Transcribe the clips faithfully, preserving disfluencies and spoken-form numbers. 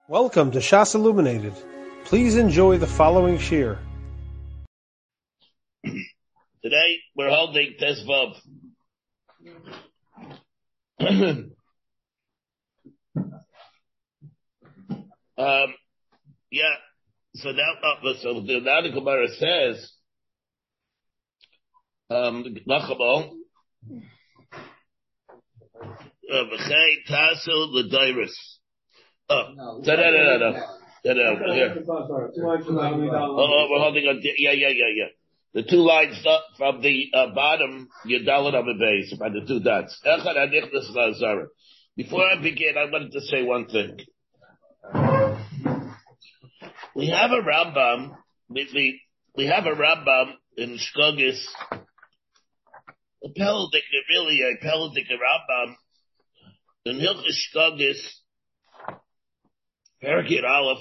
Welcome to Shas Illuminated. Please enjoy the following shir. Today we're holding Tesvav. um, yeah. So now, uh, so the now the Gemara says, um, Nachabal, V'chei Tasul L'Dairis. Oh, no, no, no, no, no. No, no, no, here. Oh, we're holding on. Yeah, yeah, yeah, yeah. The two lines up from the uh, bottom, Yadalit on the base, by the two dots. Before I begin, I wanted to say one thing. We have a Rambam, we, we, we have a Rambam in Shkogis, a Peldik, really a Peldik Rambam, in Hilchis Shkogis, Parakit Aleph.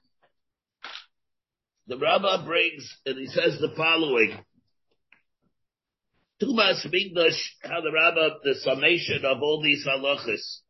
The Rambam brings, and he says the following. Tumas Migdash, how the Rambam, the summation of all these halachas.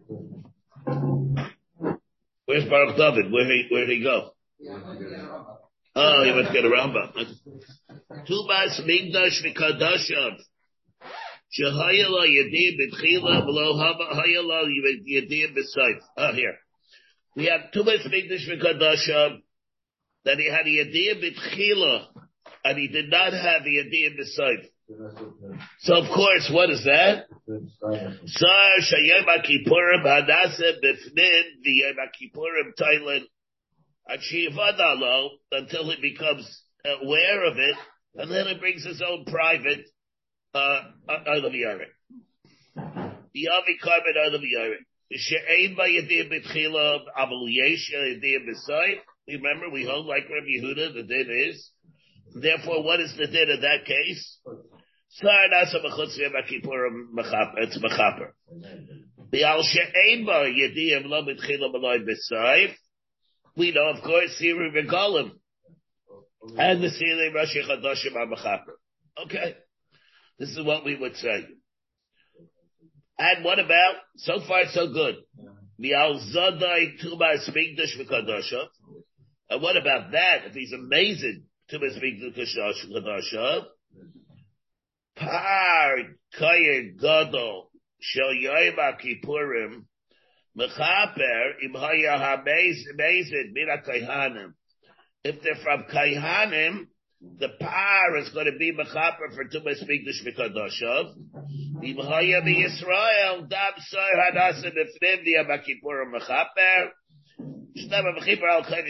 Where's Baruch David? Where he, where'd he go? Oh, he went to get a Rambam. Tumas Migdash V'Kadashav. Shehayala Yadim B'Tchila V'lo Hayala Yadim B'Sayf. Oh, here. We have Tumas Migdash V'Kadashav. That he had a Yadiyah B'Tchila, and he did not have a Yadiyah B'Sayf. So of course, what is that? Sar Shayem HaKippurim Hadaseh B'Fnin V'Yem HaKippurim Thailand Achivadalo, until he becomes aware of it, and then he brings his own private, uh, out of the Yarek. The Avi Karben out of the Yarek. She'ein B'Yadiyah B'Tchila, Aval Yesh Yadiyah B'Sayf. Remember, we hold like Rabbi Yehuda, the din is. Therefore, what is the din in that case? It's mechaper. We know, of course, Siri Regalim. And the Siri Rashi Chadashim are mechaper. Okay. This is what we would say. And what about, so far so good. And what about that? If he's amazing to speak to Kadasha, Par Kayer Gadol Shel Yom HaKippurim Mechaper Im Haya Hamazed Mina Kaihanim. If they're from Kaihanim, the par is going to be Mechaper for Tumas Mikdash V'Kadashav. Im Haya B'Yisrael Dam Sar Hadasa B'Fnim Yom HaKippurim Mechaper. Rambam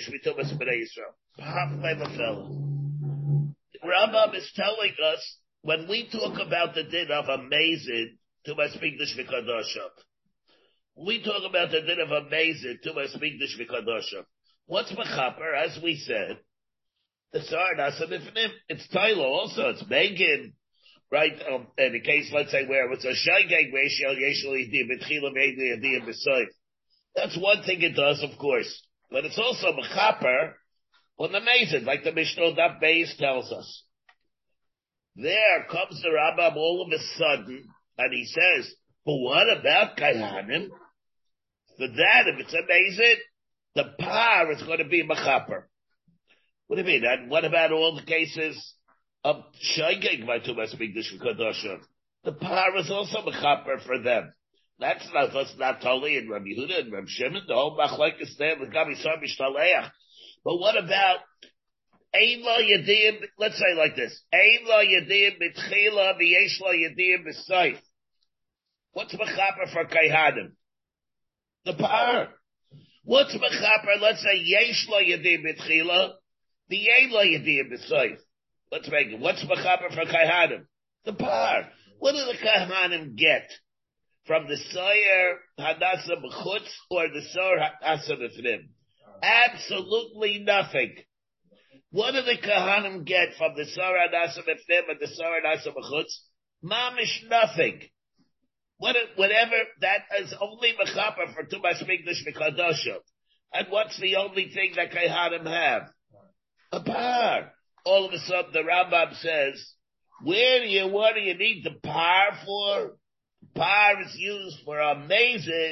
is telling us, when we talk about the din of amazing, to my speak the Shvikadashav. We talk about the din of amazing, to my speak the Shvikadashav. What's Mechaper? As we said, the Sar Nasa B'Fnim. It's Tylo also, it's Megan, right? Um, in the case, let's say, where it's a Shaygeg ratio, Yeshua Yidim, B'Tchila Megan, Yidim, B'Sayf. That's one thing it does, of course. But it's also mechaper on the mazid, like the Mishnah Daf Beis tells us. There comes the Rambam all of a sudden, and he says, but what about Kaihanim? For that, if it's amazing, the par is going to be mechaper. What do you mean? And what about all the cases of Shaygeg by Tumas Mikdash V'Kadashav? The par is also mechaper for them. That's not, that's not totally in Rabbi Yehuda and Rabbi Shimon. The whole machlokes there with Gabi Sar Mishtaleach. But what about Ein Lo Yadiyim? Let's say like this: Ein Lo Yadiyim B'Tchila V'Yesh Lo Yadiyim B'Sayf. What's mechaper for Kaihanim? The par. What's mechaper? Let's say Yesh Lo Yadiyim B'Tchila V'Yein Lo Yadiyim B'Sayf. Let's make it. What's mechaper for Kaihanim? The par. What do the Kaihanim get from the Sayer Hadasa B'chutz or the Sayer Hadasa B'fnim? Absolutely nothing. What do the Kahanim get from the Sayer Hadasa B'fnim and the Sayer Hadasa B'chutz? Mamish nothing. What, whatever, that is only Mechaper for Tumas Mikdash V'Kadashav. And what's the only thing that Kahanim have? A par. All of a sudden the Rambam says, where do you, what do you need the par for? Par is used for amazing,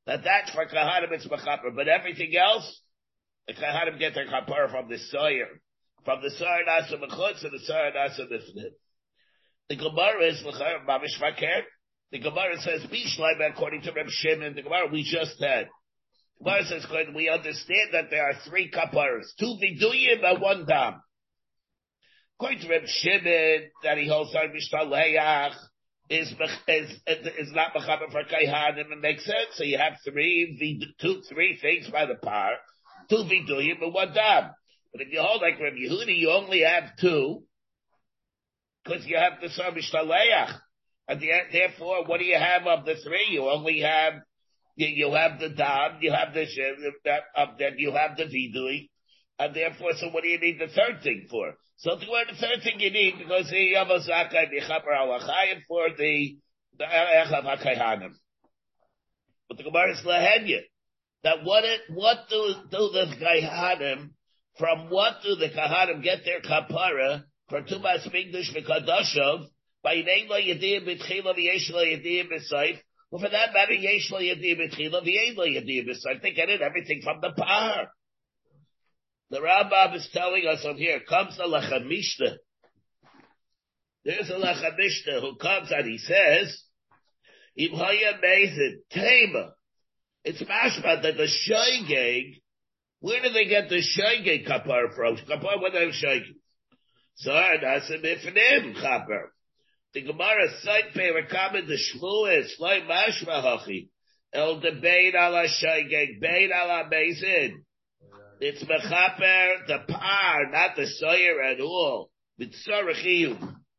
that that's for Kahanim it's Mechaper, but everything else, the Kahanim get their Kapara from the Sawyer. From the Sawyer Nasa Mechutz and the Sawyer Nasa Mifnim. The Gemara is Mamish Fakir. The Gemara says, Bishleim, according to Reb Shimon, the Gemara we just had. The Gemara says, we understand that there are three Kaparas, two Viduyim and one Dam. According to Reb Shimon, that he holds on Mishtaleach, is, is, is not Mechaber for Kaihanim, it makes sense. So you have three, two, three things by the par, two Viduyim and one Dam. But if you hold like Reb Yehudi, you only have two, because you have the Sar Mishtaleach. And the, therefore, what do you have of the three? You only have, you, you have the Dam, you have the, that, uh, then you have the Vidui, and therefore, so what do you need the third thing for? So the third thing you need, because the Yavazakai, the Chaper al-Achayim, for the, the Echav HaKayhanim. But the Gemara is Lahenya, that what it, what do, do the Kayhanim, from what do the Kahanim get their Kapara, for Tumas Migdash V'Kadoshov, by Neila Yadim B'Tchila V'Yeshla Yadim B'Sayf, well, for that matter, Yeshla Yadim B'Tchila V'Yeshla Yadim B'Sayf, they get it, everything from the Par. The Rambam is telling us over here, comes the Lachamishta. There's a Lachamishta who comes and he says, Imhaya Mezid, Tema. It's mashma that the Shoygeg, where do they get the Shoygeg Kapar from? Kapar, what are Shoygeg? So, that's a Mifnim Kapar. The Gemara site paper comment the Shmuel, Slay Mashma Hachi. El de Bein ala Shoygeg, Bein ala Mezid. It's mechaper the par, not the soyer at all. With tzarechiyud.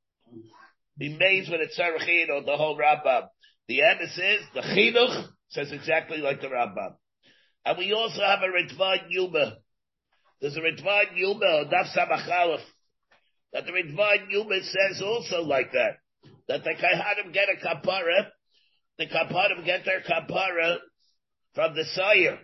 Be amazed when it's tzarechiyud, the whole Rambam. The emes is, the chinuch says exactly like the Rambam. And we also have a Ritvan Yuma. There's a Ritvan Yuma, Daf Samachalef. That the Ritvan Yuma says also like that. That the Kaihanim get a kapara, the Kaparim get their kapara from the soyer.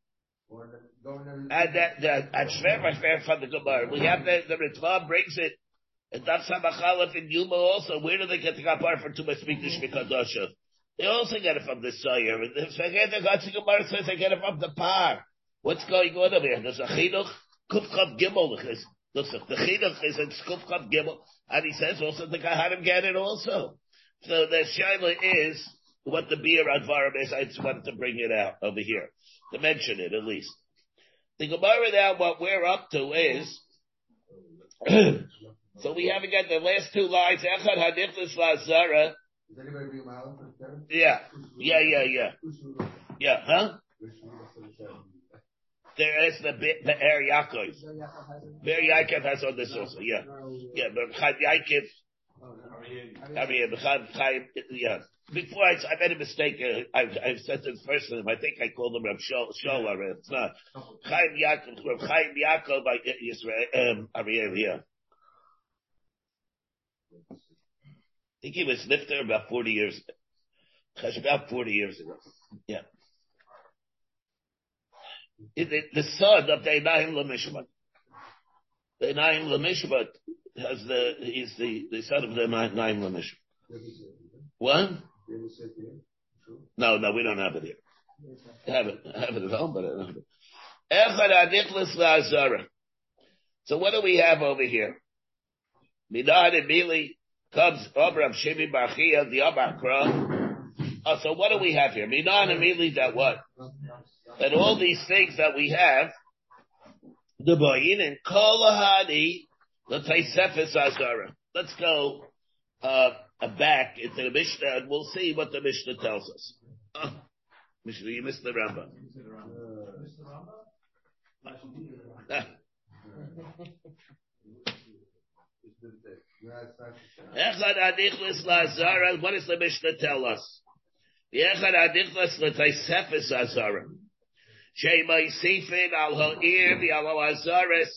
And that, that, and Shver from the Gemara. We have the, the Ritva brings it, and Daf Samachalef in Yuma also. Where do they get the Kapar for Tumas Mikdash Mikadosha? They also get it from the Sayer. And the Gatsi Gemara says they get it from the Par. What's going on over here? There's a Chinuch, Kufchav Gimel. Looks like the Chinuch is in Kufchav Gimel. And he says also the Kahanim get it also. So the Shaila is what the beer Advarim is. I just wanted to bring it out over here, to mention it at least. The Gemara now, what we're up to is, so we haven't got the last two lines, Echad Hanichlis Lazara. Yeah, yeah, yeah, yeah. Yeah, huh? There is the the Er Yaakov. Be'er Yaakov has on this also, yeah. Yeah, but Chad Yaakov, I mean, Chaim, yeah. Before I, I made a mistake, uh, I've, I've said this first name. I think I called him Reb Shola. It's not Chaim Yaakov. Reb Chaim Yaakov by Israel. Um, Ariel, yeah. I think he was nifter about forty years ago. About forty years ago. Yeah. It, it, the son of the Einayim Lamishpat. The Einayim Lamishpat has the he's the, the son of the Einayim Lamishpat. What? No, no, we don't have it here. I have it, I have it at home, but I don't have it. So what do we have over here? Minad immediately comes Abraham Shimi Barchia, the Abakra. Oh, so what do we have here? Minad immediately that what? That all these things that we have, the Bayin and Kolahadi, let's say Sefis Azara. Let's go, uh, back into the Mishnah, and we'll see what the Mishnah tells us. Oh, Mishnah, you missed the Rambam. Echad Adichlis Lazara. What does the Mishnah tell us? The Echad Adichlis L'Taisefis Azara. Shemai Sifin Al Ha'ir V'Al Azaris.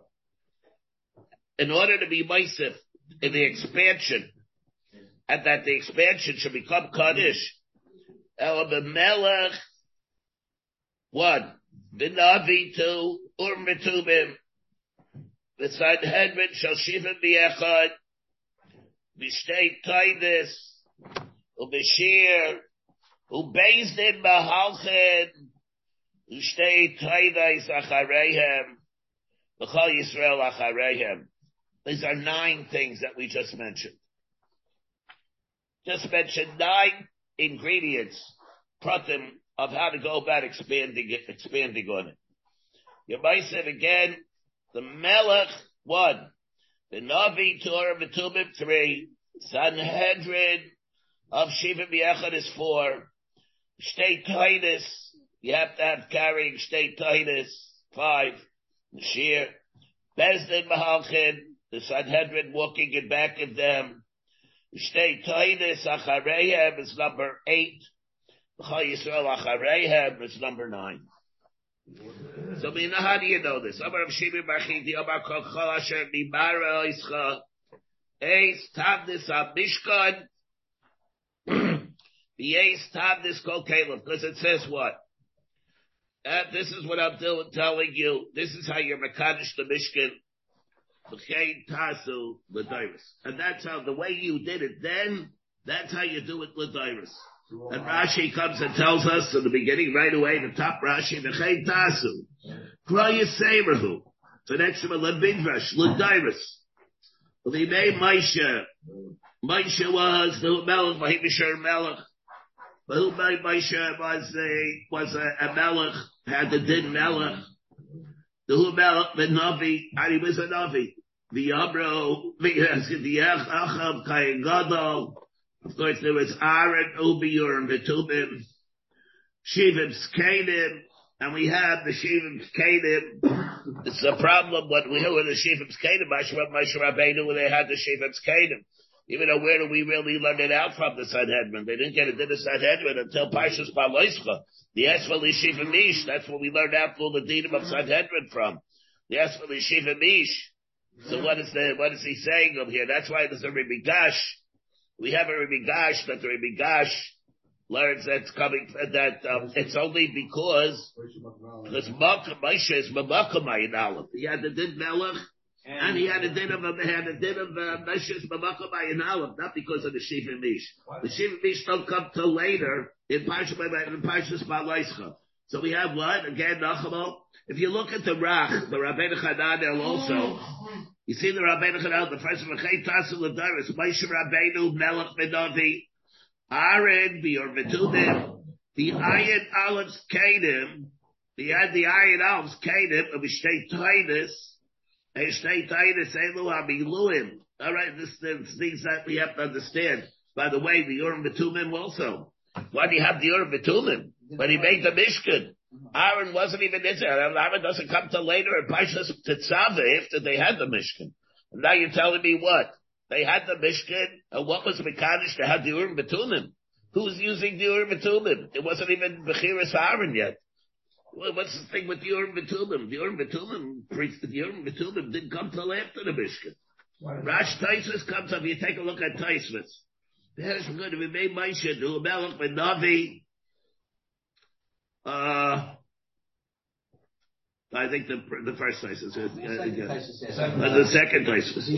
In order to be Meisif in the expansion, and that the expansion should become Kaddish. El B'Melech, one, B'Navi two, Ur Mitubim, V'Sanhedrin Shal Shivim B'Echad, B'Shtei Taidis, U'B'Shir, Ubeis din Mahalchin, Ushtei Taidais Achareihem, L'chol Yisrael Achareihem. These are nine things that we just mentioned. Just mentioned nine ingredients, pratim, of how to go about expanding it, expanding on it. Yemai said again, the Melech, one. The Navi, Torah, V'tumim, three. Sanhedrin of Shiva B'Yechad is four. Shtei Titus, you have to have carrying Shtei Titus, five. Shir. Bezdin Mahalchin, the Sanhedrin walking in back of them. Shtei Titus, Achareihem is number eight. L'chol Yisrael Achareihem is number nine. So, Mina, how do you know this? Amar Rav Shimon bar Chidi, Amar Kol Chol Asher Mibara Ischa, Eis Tavnis HaMishkan, V'Eis Tavnis Kol Kalef, because it says what? Uh, this is what I'm doing, telling you. This is how you're Mekadosh the Mishkan, V'chein Tasu L'Dairis. And that's how, the way you did it then, that's how you do it L'Dairis. And Rashi comes and tells us in the beginning, right away, the top Rashi, V'chein Tasu. Kraya Seirahu. So next to L'Bidrash, L'Dairis. L'Imei Maisha. Maisha was the Melech, V'himishar Melech. But who made Maisha was a, was a, a Melech, had the din Melech. The who Melech, the Navi, and he was a Navi. The Abro, the Achav, Kayin Gadol. Of course, there was Aaron, Ubiur, and Vitubim, Shivim Skadim, and we have the Shivim Skadim. It's a problem when we hear the Shivim Skadim, Moshe Rabbeinu, when they had the Shivim Skadim. Even though where do we really learn it out from the Sanhedrin? They didn't get it in the Sanhedrin until Parshas Baloischa. The Esvel Shivim Ish, that's what we learned out all the Dinim of Sanhedrin from. The Esvel Shivim Ish. So what is the, what is he saying over here? That's why there's a Rebbe Gash. We have a Rebbe Gash, that the Rebbe Gash learns that's coming, that, um, it's only because, because Moshe is Mamakam Ayin Aleph. He had the Din Melech, and he had a Din of, he had a Din of, uh, Moshe is Mamakam Ayin Aleph, not because of the Shivim Ish. The Shivim Ish don't come till later in Parshas, in Parshas Baloischa. So we have what? Again, Nachamo. If you look at the Rach, the Rabbeinu Chananel also, you see the Rabbeinu Chananel, the first of V'chein Tasu L'Dairis, Moshe Rabbeinu, Melech Menavi, Aaron, Bior Vitubim, the Ayin Aleph Kadim, the the Ayin Aleph Kadim of Shtei Titus, and Shtei Titus Elu Amiluim. All right, this is things that we have to understand. By the way, the Urim Vitumim also. Why do you have the Urim Vitumim? When he made the Mishkan, Aaron wasn't even in there. Aaron doesn't come till later in Parshas Tetzaveh after they had the Mishkan. And now you're telling me what? They had the Mishkan, and what was Mekadosh to have the Urim Vitumim? Who was using the Urim Vitumim? It wasn't even Bechiras Aaron yet. Well, what's the thing with the Urim Vitumim? The Urim Vitumim, the Urim Vitumim didn't come till after the Mishkan. Rash Taisvus comes up. You take a look at Taisvus. There's going to be made Maisha, do a Melech with Navi. Uh, I think the the first place is uh, the second place was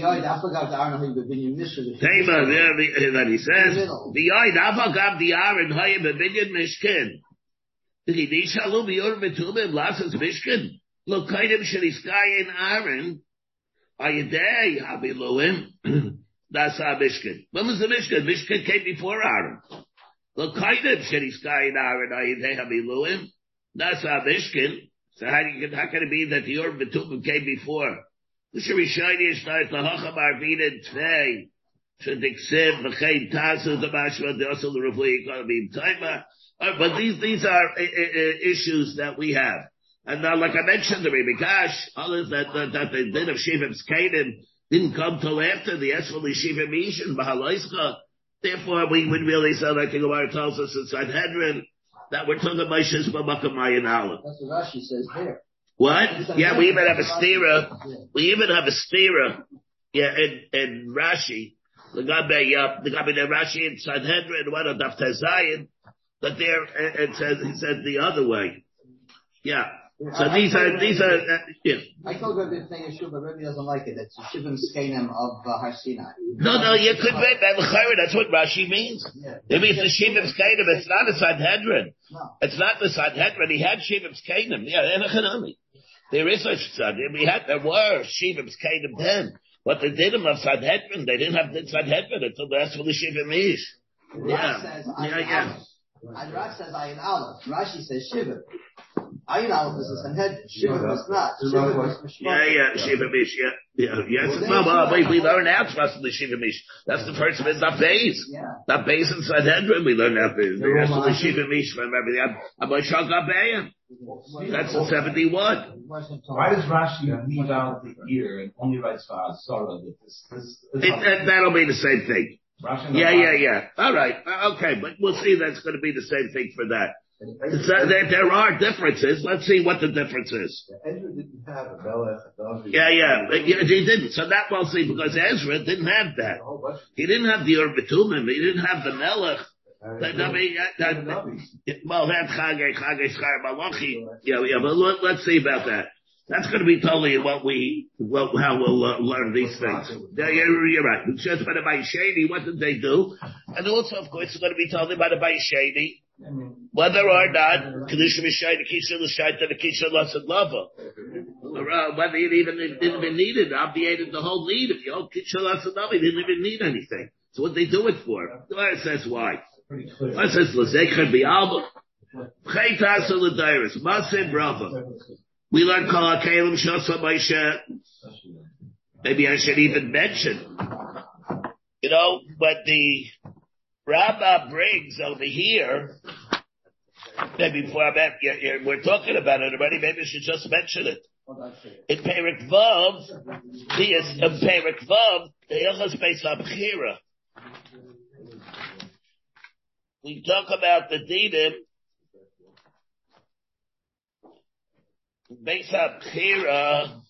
Tema. There, that he says the Yoid Afagav the Aaron Hayim Bebinyan Mishkin. The Nishalu Biur Betumim Lasas Mishkin. Look, Kaidim Shaliskayin Aaron. Ayadei Habiluim. That's our Mishkin. When was the Mishkin? Mishkin came before Aaron. Look, Kaidim Shaliskayin Aaron. Ayadei Habiluim. That's our Mishkin. So how, do you, how can it be that the Urim V'tumim came before? The Shirishayni is like the Hacham Arvin Tvei. Should accept V'chein Tasu the Mashma the also the Rafui Economy Taima. But these these are uh, uh, issues that we have. And now, like I mentioned, the Rebbe Gash, others that that, that the din of Shivim Skadim didn't come till after the Esfel Shivim Ish and Bahalaischa. Therefore, we would really say, like the Gemara tells us in Sanhedrin, that we're talking about Shis B'Makam Ayin Aleph. That's what Rashi says here. What? Yeah, we even have a stira. We even have a stira. Yeah, in, in Rashi. The Gabe, yeah, the Gabe, the Rashi in Sanhedrin, one of Daf Tezayin, but there, it says, he said the other way. Yeah. So I, these I are, these are, uh, yeah. I told her this thing is true, but Rebbe doesn't like it. It's Shivim Skenim of uh, Har Sinai. No, no, you could read that. That's what Rashi means. Yeah. It means the Shivim Skenim. It's not a Sanhedrin. No. It's not the Sanhedrin. He had Shivim Skenim. Yeah, there is such Sanhedrin. We had, there were Shivim Skenim then. But they did them of Sanhedrin. They didn't have the Sanhedrin until the rest of the Shivim Ish. Yeah. Says, yeah, yeah. And Rash says Ayin Aleph. Rashi says Shivim. Ayin Aleph is a Sanhedrin. Shivim is not. Shivim is Mishpat. Yeah, yeah, Shivim Ish, yeah. Yeah, yes. Well, well, wait, we learn out from the Shivim Ish. That's the first of it, not base. Yeah. Not base in Sanhedrin, we learn out the rest of the Shivim Ish. Remember, the Abashal Gabayim. That's a seventy-one. Why does Rashi leave out the ear and only writes for Sorrow? This, this, this it, that'll be the same thing. Yeah, yeah, yeah. All right. Okay, but we'll see that's going to be the same thing for that. So there, there are differences. Let's see what the difference is. Ezra didn't have a Melech. Yeah, yeah. yeah. He didn't. So that we'll see because Ezra didn't have that. He didn't have the Ur B'tumim. He didn't have the Melech. That, that, that, well, that Chagay, Chagay, Schar, Malachi. Yeah, yeah, but let, let's see about that. That's going to be totally what we, what, how we'll uh, learn these things. Yeah, you're, you're right. It's just by the Bayesheni, what did they do? And also, of course, it's going to be told by the Bayesheni whether or not Kedusha Mishai, the Kisha L'Shai, the Kisha L'Asad Lava. Or uh, whether it even it didn't even need it, obviated the whole need. If you hold Kisha L'Asad Lava, it didn't even need anything. So what they do it for? The Gemara says why. It says, L'Zekher B'Alba. Chaytas L'Dairis. Masim Brava. We learn Kol HaKelim Shasa Moshe. Maybe I should even mention, you know, what the Rabbah brings over here, maybe before I'm at, you're, you're, we're talking about it already, maybe I should just mention it. In Perek Vav, the in Perek Vav, the Hilchos Beis HaBchira. We talk about the Dinim, Beis HaBchira,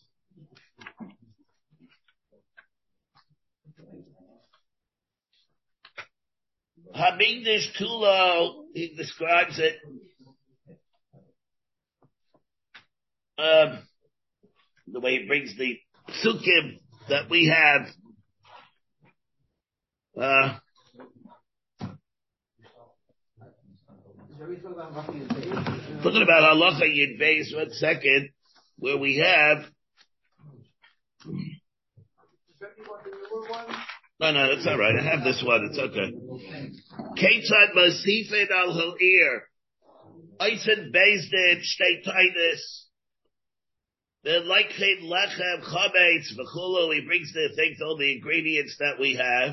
Hamikdash Tulo, he describes it, um, the way he brings the psukim that we have, uh, talking about halacha yid beis, one second, where we have, no, no, it's all right. I have this one. It's okay. Ketzad masifin al ha'ir. Eisen bezdin shteitinus. The likhin lechem chametz v'chulu. He brings the things, all the ingredients that we have.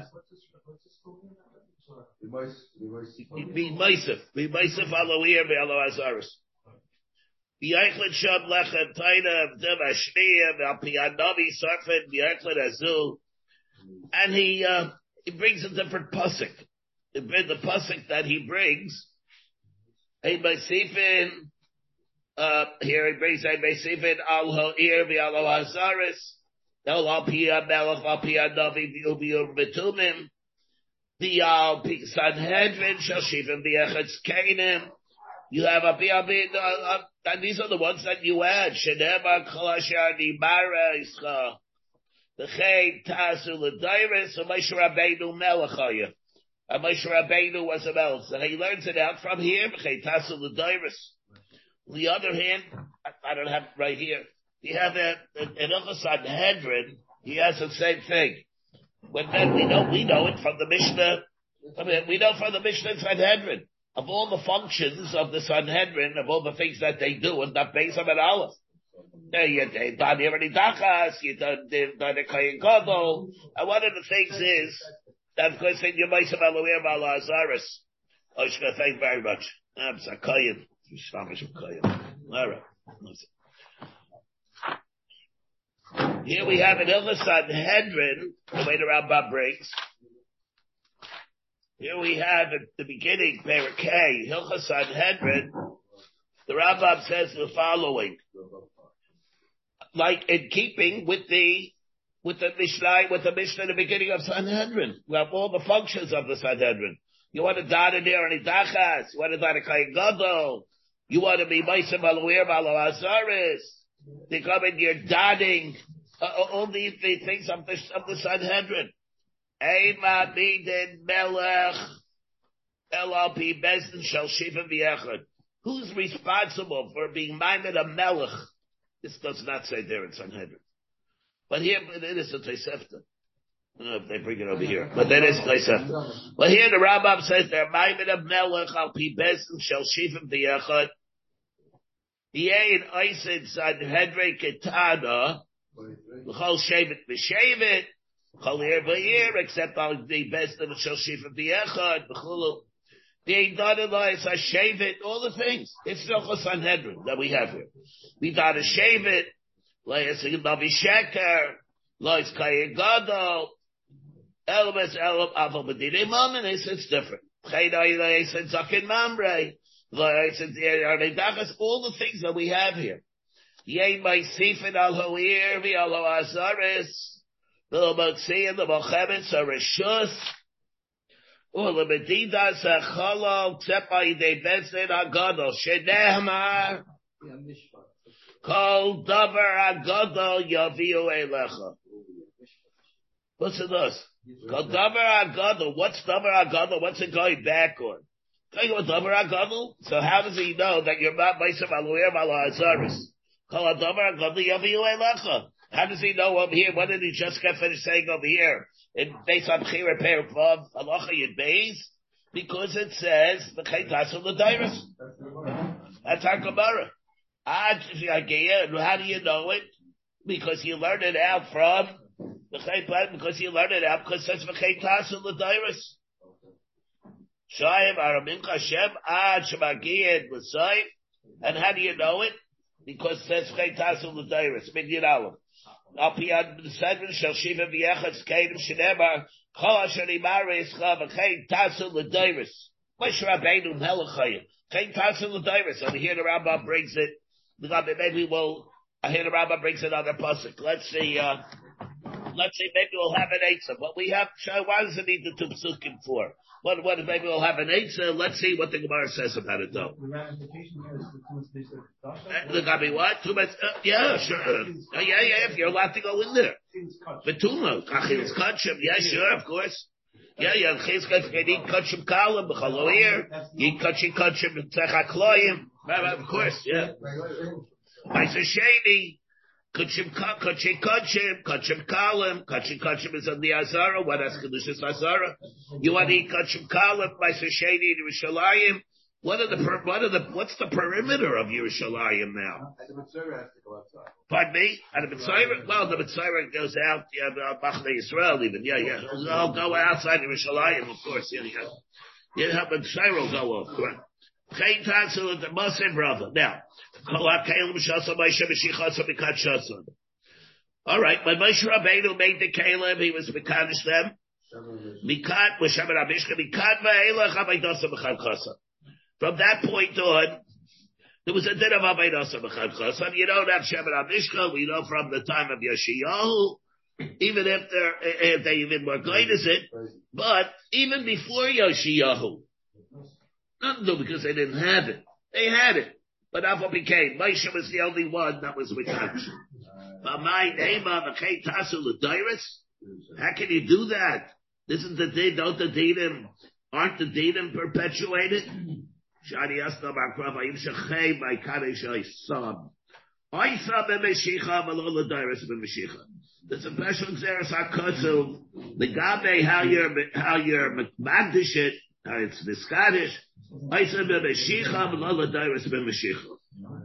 Be meisif. Be meisif al ha'ir ve'alo azaris. V'yaychlin sham lechem taina v'dev hashmiyah v'al piyanavi sarfin v'yaychlin azu. And he, uh, he brings a different pasuk. The pasuk that he brings, a Meisifin, uh, here he brings a Meisifin al ha'ir v'al ha'azaris, el al piyah melech al piyah navi v'ubiur betumim, the al Sanhedrin shall shivim v'echetz kainim. You have a piyah, uh, and these are the ones that you add. Shenema kol asher nibara ischa. The Chay Tasu L'Dairis, and Moshe Rabbeinu Melechaya. And Moshe Rabbeinu was a Melech. So he learns it out from here, Chay Tasu L'Dairis. On the other hand, I, I don't have it right here. You have a, an Ilchos Sanhedrin, he has the same thing. When then we know, we know it from the Mishnah, I mean, we know from the Mishnah Sanhedrin, of all the functions of the Sanhedrin, of all the things that they do, and that base of an Aleph. You done already dachas, you done done a kayin gadol, and one of the things is that of course in your ma'asav aloir v'ala azaris. Oh, thank you very much. I'm zakayin, shamish kayin. All right. Here we have an Ilchos Sanhedrin, the way the Rambam breaks. Here we have at the beginning, Perek K, Ilchos Sanhedrin. The Rambam says the following. Like in keeping with the, with the Mishnah, with the Mishnah in the beginning of Sanhedrin. We have all the functions of the Sanhedrin. You want to dot in there any dachas, you want to dot a kayin gadol, You want to be Meisim Aluir Balo Azaris. They come and you're dotting uh, all these things of the, of the Sanhedrin. Eima Bidin Melech L L P Bezdin Shel Shiva V'Echad. Who's responsible for being Maimed a Melech? This does not say there in Sanhedrin. But here, it is a Tosefta. I don't know if they bring it over here, but that is Tosefta. But here the Rambam says there, Maimed a Melech Al Pi Bezdin Shel Shiva V'Echad. Yein Oisid Sanhedrin Ketana. L'chol Shevet V'Shevet. Chol Yer V'Yer, except Al the Bezdin Shel Shiva V'Echad. V'chulu. The Eidadalai Shevet, all the things. It's the Sanhedrin that we have here. We got a Shevet, Lais Navi Sheker, Lais Kayer Gadol, Elvis Elam Aval Badine Mom, and it's different. Chedai Lais and Zakin Mamre, Lais and Yarnedachas, all the things that we have here. Yein by Sifin Al Hoir, Vi Al Azaris, the Motzi and the Mochemet, Sarashus, Oh, the Medida Sachalal Tsepai de Bezdin Agadol Shenehmar Kol Davar Agadol Yaviu Elecha. What's it does? Kol Davar Agadol. What's Davar Agadol? What's it going back on? Going with Davar Agadol? So how does he know that you're not Meisim Aluir Balo Azaris? Kol Davar Agadol Yaviu Elecha. How does he know over here? What did he just get finished saying over here? It, based on Chira Peir Vav, Halacha Yud Beis, because it says, V'chei Tasu L'Dairis. That's our Gemara. How do you know it? Because you learned it out from, because you learned it out, because it says V'chei Tasu L'Dairis. Shayim Aramincha Hashem, Ad Shemagiyed L'Sayim. And how do you know it? Because it says V'chei Tasu L'Dairis. Midyan Aleph. Apiad Sedrin Shel Shiva V'Echad Skedim Shenemar Chol Asher Nimar Yischa V'Chein Tasu L'Dairis. Moshe Rabbeinu Melechayim Chein Tasu L'Dairis. Over here the Rambam brings it. Maybe we'll. I hear the Rambam brings another pasuk. Let's see. Uh, let's see. Maybe we'll have an eitzah. But we have. Why does it need the two psukim for? What? What? Maybe we'll have an eitzah. Let's see what the Gemara says about it, though. The ramification here is the two Uh, Look, I mean, what? Too much? Uh, yeah, sure. Uh, yeah, yeah. If you're allowed to go in there. Betuma, kachil's kachim. Yeah, sure, of course. Yeah, yeah. Chizka, if you need kachim kalim, b'chaloir, you need kachim kachim tzechakloyim. Of course, yeah. Ma'aser sheni, kachim kachim kachim, kachim kalim, kachim kachim is on the azara. What is kedushas azara? You want to eat kachim kalim, ma'aser sheni in Yerushalayim. What are the what are the what's the perimeter of Yerushalayim now? And the Mitzvah has to go outside. Pardon me? And the Mitzvah, well, the Mitzvah goes out. Yeah, Bachnei Yisrael even. Yeah, yeah. I'll go outside Yerushalayim, of course. Yeah, yeah. Yeah, but Mitzvah will go off. Correct. Chayin Tatzel the Muslim brother. Now, all right, when Moshe Rabbeinu made the Caleb, he was mekadosh them. Mikat Moshe Rabbeinu Mikat va'elach abaydosa b'chad chasa. From that point on, there was a din of Abaydosa b'chad chasa. You don't have Shemer HaMishka. We know from the time of Yeshayahu, even if they're, if they even were going to it, but even before Yeshayahu, nothing to do because they didn't have it. They had it. But Avon became, Moshe was the only one that was mekadosh. B'may neima v'chei tasu l'dairis. How can you do that? Isn't the din, don't the dinim, aren't the dinim perpetuated? Shani Asna Bakrav Ayim Shechei by Kadesh Aysam. Aysam b'Meshicha v'lo l'dairis b'Meshicha. There's a special Xeris HaKotzel, the Gabe, how you're, how you're Magdish it, how it's Miskadish. Aysam b'Meshicha v'lo l'dairis b'Meshicha.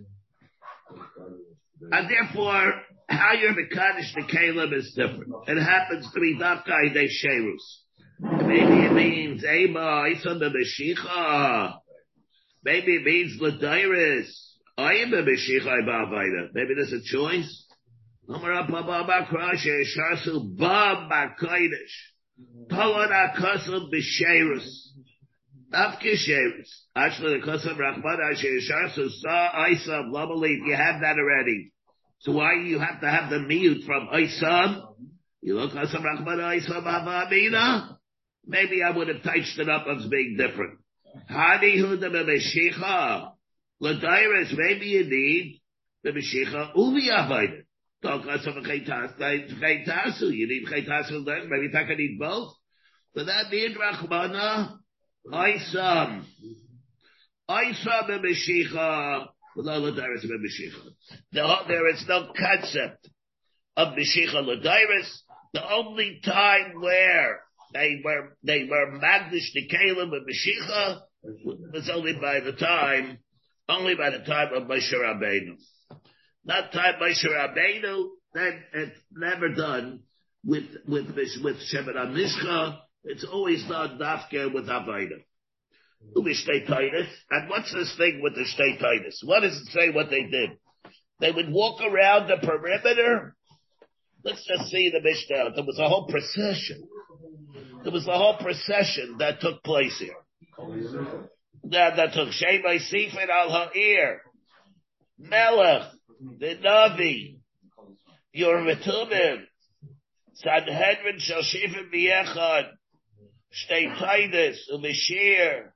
And therefore, how you're Mekadosh the Caleb is different. It happens to be Dafkai de Sherus. Maybe it means Ema, Aysam b'Meshicha. Maybe it means L'dairis. I am a Meshichai Ba'avaida. Maybe there's a choice. Amar Abba Bakrashe Sharsu Bab Bakaidish. Talon Akasam B'Sherus. Afke Sherus. Actually, the Kasam Rachman Asher Sharsu Sa Aysam Lamalif. You have that already. So why you have to have the mute from Aysam? You look Kasam Rachman Aysam Avamina. Maybe I would have touched it up as being different. Hani Huda B'Meshicha. L'dairis, maybe you need the Mashiach Uvi Avodah. Talk about some Chaytasu. You need Chaytasu, maybe you can need both. But that means Rachmana, Aisam. Aisam and Mashiach. L'dairis and Mashiach. There is no concept of Mashiach L'dairis. The only time where they were, they were Magdish the Kalim and Mashiach was only by the time Only by the time of Moshe Rabbeinu. Not time Moshe Rabbeinu, then it's never done with, with, with Shemin HaMishcha. It's always done dafke with Avodah. Shtei Titus. And what's this thing with the Shtei Titus? What does it say what they did? They would walk around the perimeter. Let's just see the Mishnah. There was a whole procession. There was a whole procession that took place here. That, that took Shemai Sifin al Ha'ir, Melech, the Navi, Yorvetumim, Sanhedrin Shel Shifim B'Yechad, Shtei Titus, Umeshir,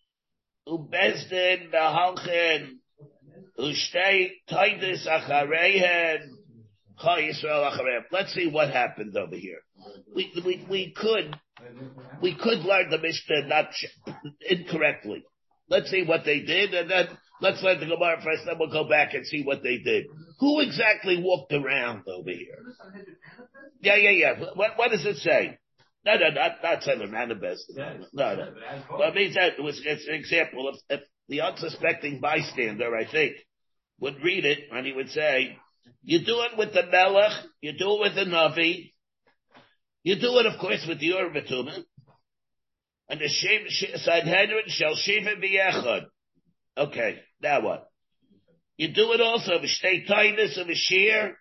Ubezdin B'Halchen, Ushtei Titus Achareihen, Cha Yisrael Achareihen. Let's see what happened over here. We, we, we could, we could learn the Mishnah not incorrectly. Let's see what they did, and then let's learn the Gemara first, then we'll go back and see what they did. Who exactly walked around over here? Yeah, yeah, yeah. What, what does it say? No, no, not, not Seller Manifest. No, no. Well, it means that it was, it's an example. If, if the unsuspecting bystander, I think, would read it, and he would say, you do it with the Melech, you do it with the Navi, you do it, of course, with the Urim V'Tumim, and the Sanhedrin shall shiva b'yechad. Okay, now what? You do it also with Shtei Titus and Mashir,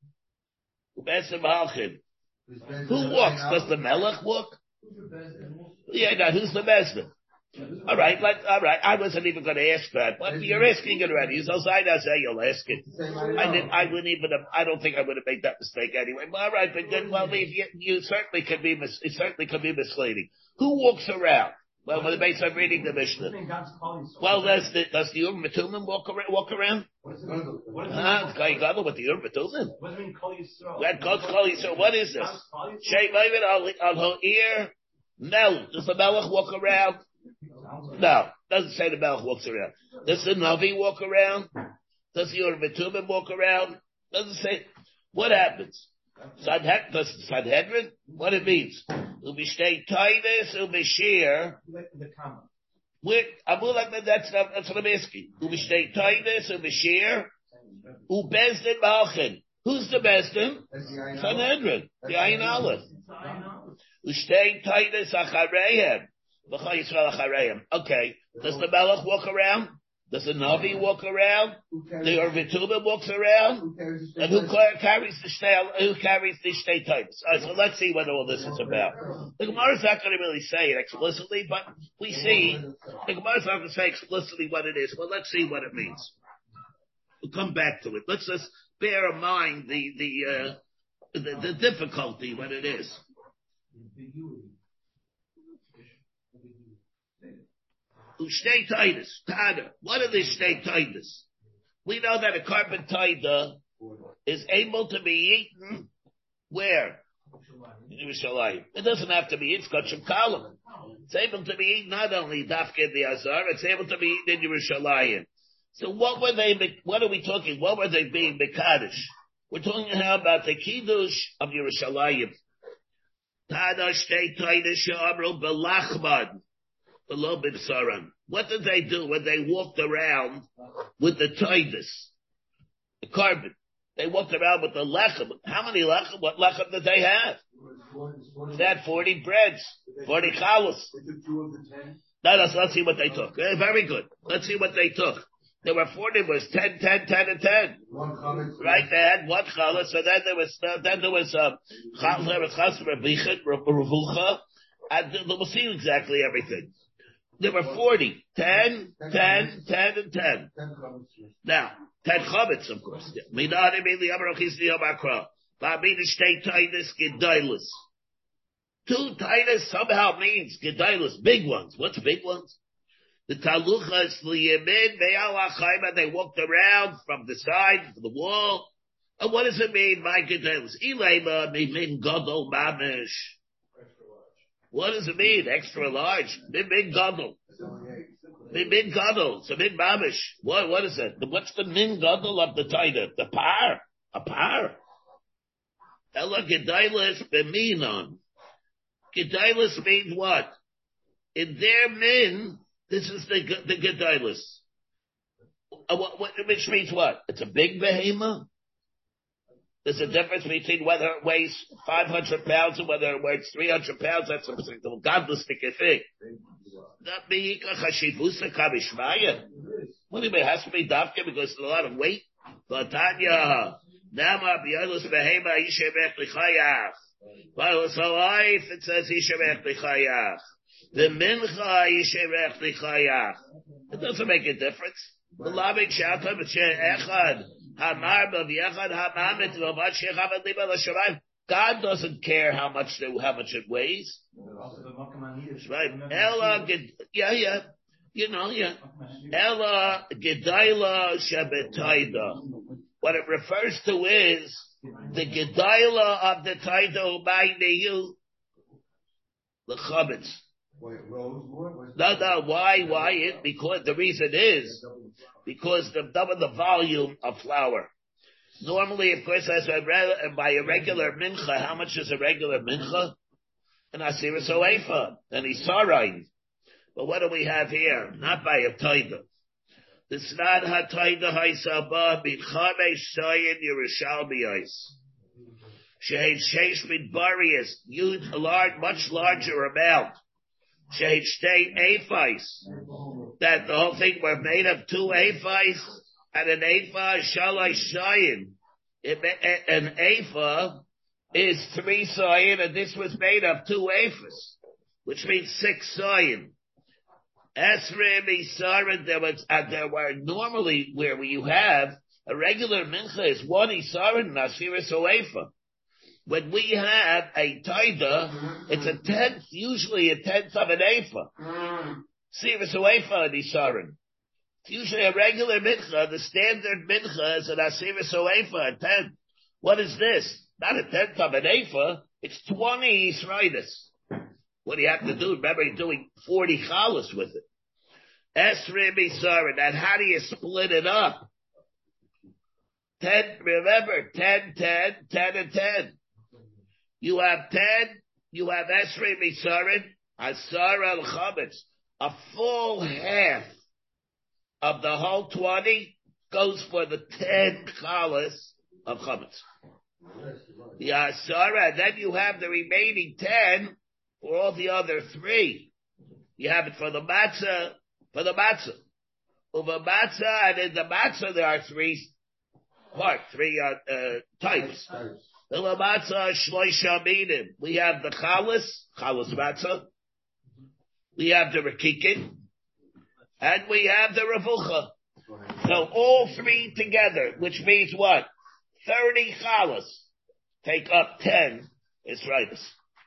Ubesim Halchin. Who walks? Does the Melech walk? Yeah, now who's the Bezdin? All right, like, all right. I wasn't even going to ask that, but you're asking it already. So I say you'll ask it. I didn't. I wouldn't even. Have, I don't think I would have made that mistake anyway. But all right, but good. Well, you, you certainly could be. Mis, it certainly could be misleading. Who walks around? Well, when the base of reading the Mishnah. Well, does the does the Urim V'Tumim walk around? Walk around? Ah, Kai Gadol with the Urim V'Tumim. What does it mean, Kol Yisrael? That Kol Yisrael. What is this? Shei David al Ha'ir Mel. Does the Melech walk around? No, doesn't say the Melech walks around. Does the Navi walk around? Does the Urim V'Tumim walk around? Doesn't say. What happens? Sanhedrin, does Sanhedrin? What it means? Ubishtei Titus, Ubishir. With Abulak, that's that's what I'm asking. Ubishtei Titus, Ubishir, Ubezdin Malchin. Who's the Bezdin? Sanhedrin, the Ayin Aleph. Ushtei Titus Achareihem. Okay. Does the Melech walk around? Does the Navi walk around? The Urim V'Tumim walks around? And who carries the shtei, who carries the Shtei Titus? All right, so let's see what all this is about. The Gemara is not going to really say it explicitly, but we see, the Gemara is not going to say explicitly what it is, but let's see what it means. We'll come back to it. Let's just bear in mind the, the, uh, the, the difficulty what it is. Shtei Titus, Tada. What are the Shtei Titus? We know that a carbon taida is able to be eaten where? In Yerushalayim. It doesn't have to be eaten. It's got Shemkalim. It's able to be eaten not only Dafke in the Azar, it's able to be eaten in Yerushalayim. So what were they, what are we talking? What were they being Mekadosh? We're talking now about the Kiddush of Yerushalayim. Tada Shtei Titus Sha'amru Belachman. Below B'Saran. What did they do when they walked around with the Titus? The carbon. They walked around with the lechem. How many lechem? What lechem did they have? They had forty breads, forty chalas. No, no, so let's see what they took. Eh, very good. Let's see what they took. There were forty, it was ten, ten, ten, and ten. Right, they had one chalas, so then there was, uh, then there was, um, chalas, there was chalas, rebichet, revucha, and we'll see exactly everything. There were forty. ten, ten, ten, and ten. Now, ten chametz, of course. Minani mili amarochis niyamakra. Ba'amina shtei Titus gedailis. Two Titus somehow means gedailis, big ones. What's big ones? The taluchas liyamin me'al ha'chayma, they walked around from the side of the wall. And what does it mean, my gedalos? Ilayma mimin gadol mamish. What does it mean? Extra large. Mimin gadol. Mimin gadol. So min mamish. What, what is it? What's the min gadol of the taida? The par. A par. Ella gedailas beminon. Gedailas means what? In their min, this is the the gedailas. Uh, what, what, which means what? It's a big behemoth. There's a difference between whether it weighs five hundred pounds and whether it weighs three hundred pounds. That's a godless thing. Not being a chashivusa kamishmaya. What do you mean? It has to be dafka because there's a lot of weight. But Tanya, nama b'yadus behema yishemech lichayach. But so life it says yishemech lichayach. The mincha yishemech lichayach. It doesn't make a difference. The labik shatam echad. God doesn't care how much they, how much it weighs. Right? Ella, yeah, yeah, you know, yeah. Ella gedaila shabetaida. What it refers to is the gedaila of the taida umayneyu the chametz. No, no. Why? Why? It because the reason is. Because the double the volume of flour. Normally, of course, as I read, by a regular mincha, how much is a regular mincha? An asira soefa, an isarain. But what do we have here? Not by a taida. The snad ha taida haisaba b'chamesh sayin Yerushalmiyos. Shehed sheish midbarius, huge, a large, much larger amount. Shehed shtei ephais. That the whole thing were made of two ephais and an ephah shalai shayin. An ephah is three sayin, and this was made of two ephahs, which means six sayin. Esrim isarin, there was, and there were normally where you have a regular mincha is one isarin nasiris o ephah. When we have a taida, it's a tenth, usually a tenth of an ephah. Siris Oefa and Isarin. It's usually a regular mincha. The standard mincha is an Asiris Oefa, a tenth. What is this? Not a tenth of an ephah. It's twenty Yisraelis. What do you have to do? Remember, you're doing forty chalas with it. Esrim Isarin. And how do you split it up? Ten, remember, ten, ten, ten, and ten. You have ten, you have Esrim Isarin, Asar al Chametz. A full half of the whole twenty goes for the ten chalas of chametz. The asara, and then you have the remaining ten for all the other three. You have it for the matzah, for the matzah. Over matzah, and in the matzah there are three parts, three uh, uh, types. The matzah shloisha minim. We have the chalas, chalas matzah. We have the Rekikin, and we have the Revucha. So all three together, which means what? thirty chalas take up ten Israelis.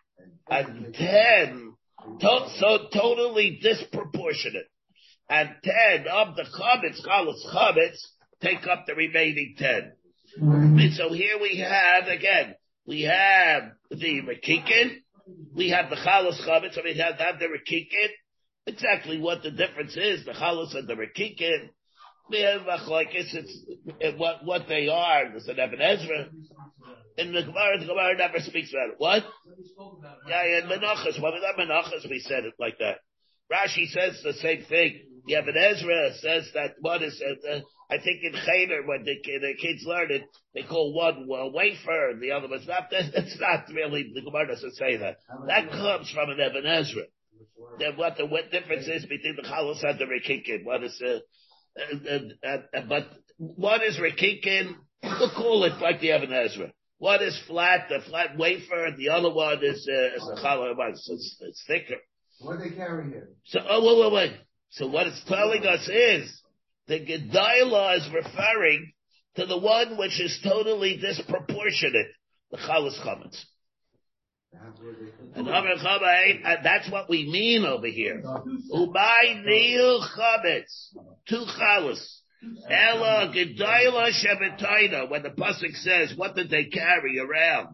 And ten, to, so totally disproportionate. And ten of the chametz, chalas chametz, take up the remaining ten. Mm-hmm. And so here we have, again, we have the Rekikin, we have the chalas chametz, I mean, have, have the rekikin. Exactly what the difference is, the chalas and the rekikin. We have machlokes, it's what what they are. There's an Eben Ezra. In the Gemara, the Gemara never speaks about it. What? Yeah, in Menachos. When we got Menachos, we said it like that. Rashi says the same thing. The Eben Ezra says that one is, uh, uh, I think in Cheder, when the, the kids learn it, they call one uh, wafer and the other one's not. It's not really, the Gemara doesn't say that. That comes from an Eben Ezra. Then what the what difference is between the chalos and the rekikin? What is uh, uh, uh, uh, but what is rekikin? We'll call it like the Eben Ezra. One is flat, the flat wafer, and the other one is uh, is a challah. It's, it's thicker. What do they carry here? So, oh, wait, wait, wait. So what it's telling us is the Gedaila is referring to the one which is totally disproportionate, the Chalas Chametz. And uh, that's what we mean over here. Ubay nil chametz, two chalas. Ella gedayla shebetaina. When the pasuk says, what did they carry around?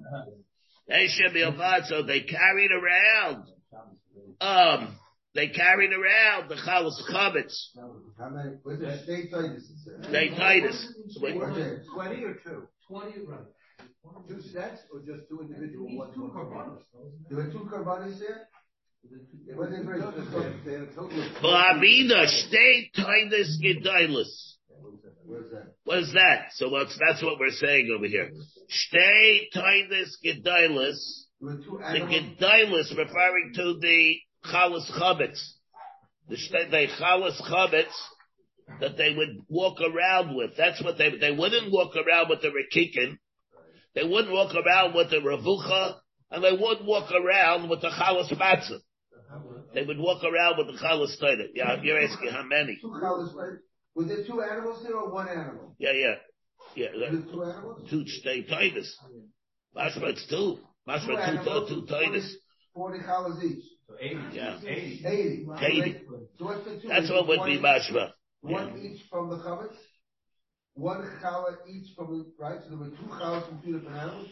So they carried around. Um, they carried around the chalas chametz. How many? Was it state Titus? They Titus. Twenty or two? Twenty, right. Two sets or just two individual? Two carbonos. There were two carbonos there? What they bring? They had a total of. Ba'amina state Titus gedaylis. Where's that? What is that? So what's, that's what we're saying over here. Shtei Titus gedaylis. The gedaylis referring to the chalas chametz. The shtei, the chalas chametz that they would walk around with. That's what they, they wouldn't walk around with the rekikin. They wouldn't walk around with the ravucha, and they wouldn't walk around with the chalas matzah. They would walk around with the chalas taina. Yeah, you're asking how many? Two chalas. Was there two animals there or one animal? Yeah, yeah, yeah. Was there two animals? Two stay titus. Mashma, it's two. Mashma, two, two, two titus. Forty chalas each. So eighty. Yeah. Eighty. Eighty. Eighty. So what's the two? That's what would be mashma. One each from the chametz. One challah each from the, right? So there were two challahs from two different animals?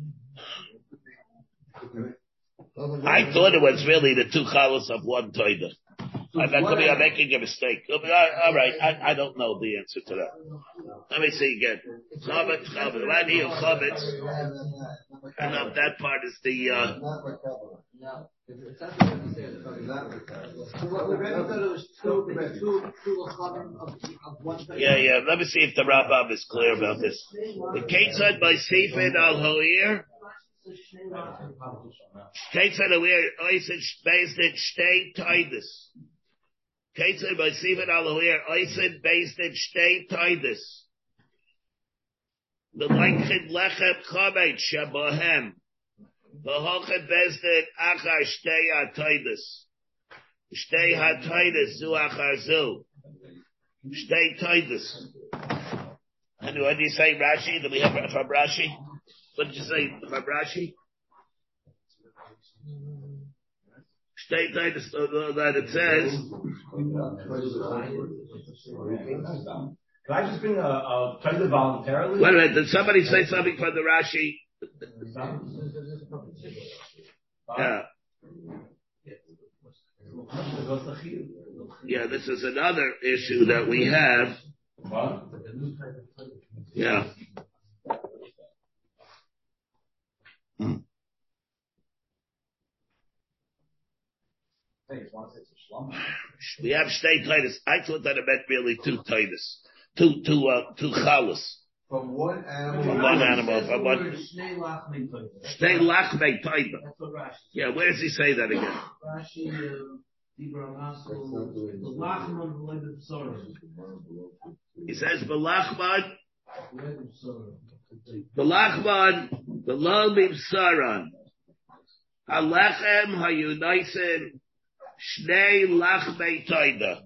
I thought it was really the two challahs of one toida. So I'm, I'm, I'm making a mistake. All right, I, I don't know the answer to that. Let me see again. Chametz, chametz, right here, chametz. And um, that part is the, uh, no. It's not what you say. So what we read, we thought it was two, two, two of, of one. Yeah, yeah. Let me see if the Rambam is clear about this. The Ketzad by Sifin al Hoir. Ketzad al Hoir, Oisid based in Shtei Titus. Ketzad by Sifin al Hoir, Oisid based in Shtei Titus. The Leichid Lechem Chamet Shabohem. The Hochet Bezdin Achar Shtei HaToides. Shtei HaToides Zu Achar Zu. Shtei Toides. And what do you say, Rashi? Do we have from Rashi? What did you say from Rashi? Shtei Toides, uh, that it says. Can I just bring a, a Toides voluntarily? Wait a minute, did somebody say something from the Rashi? Yeah. Yeah, this is another issue that we have. Yeah. Hmm. We have state Titus. I thought that it meant really two Titus. Two, two, uh, two chalas. From one animal. From one animal. From one. Shnei lachmei taida. Yeah, where does he say that again? Rashi, He says, Belachman, Belachman, Belal Mibsaran, Halechem Hayunaisin, Shnei lachmei taida.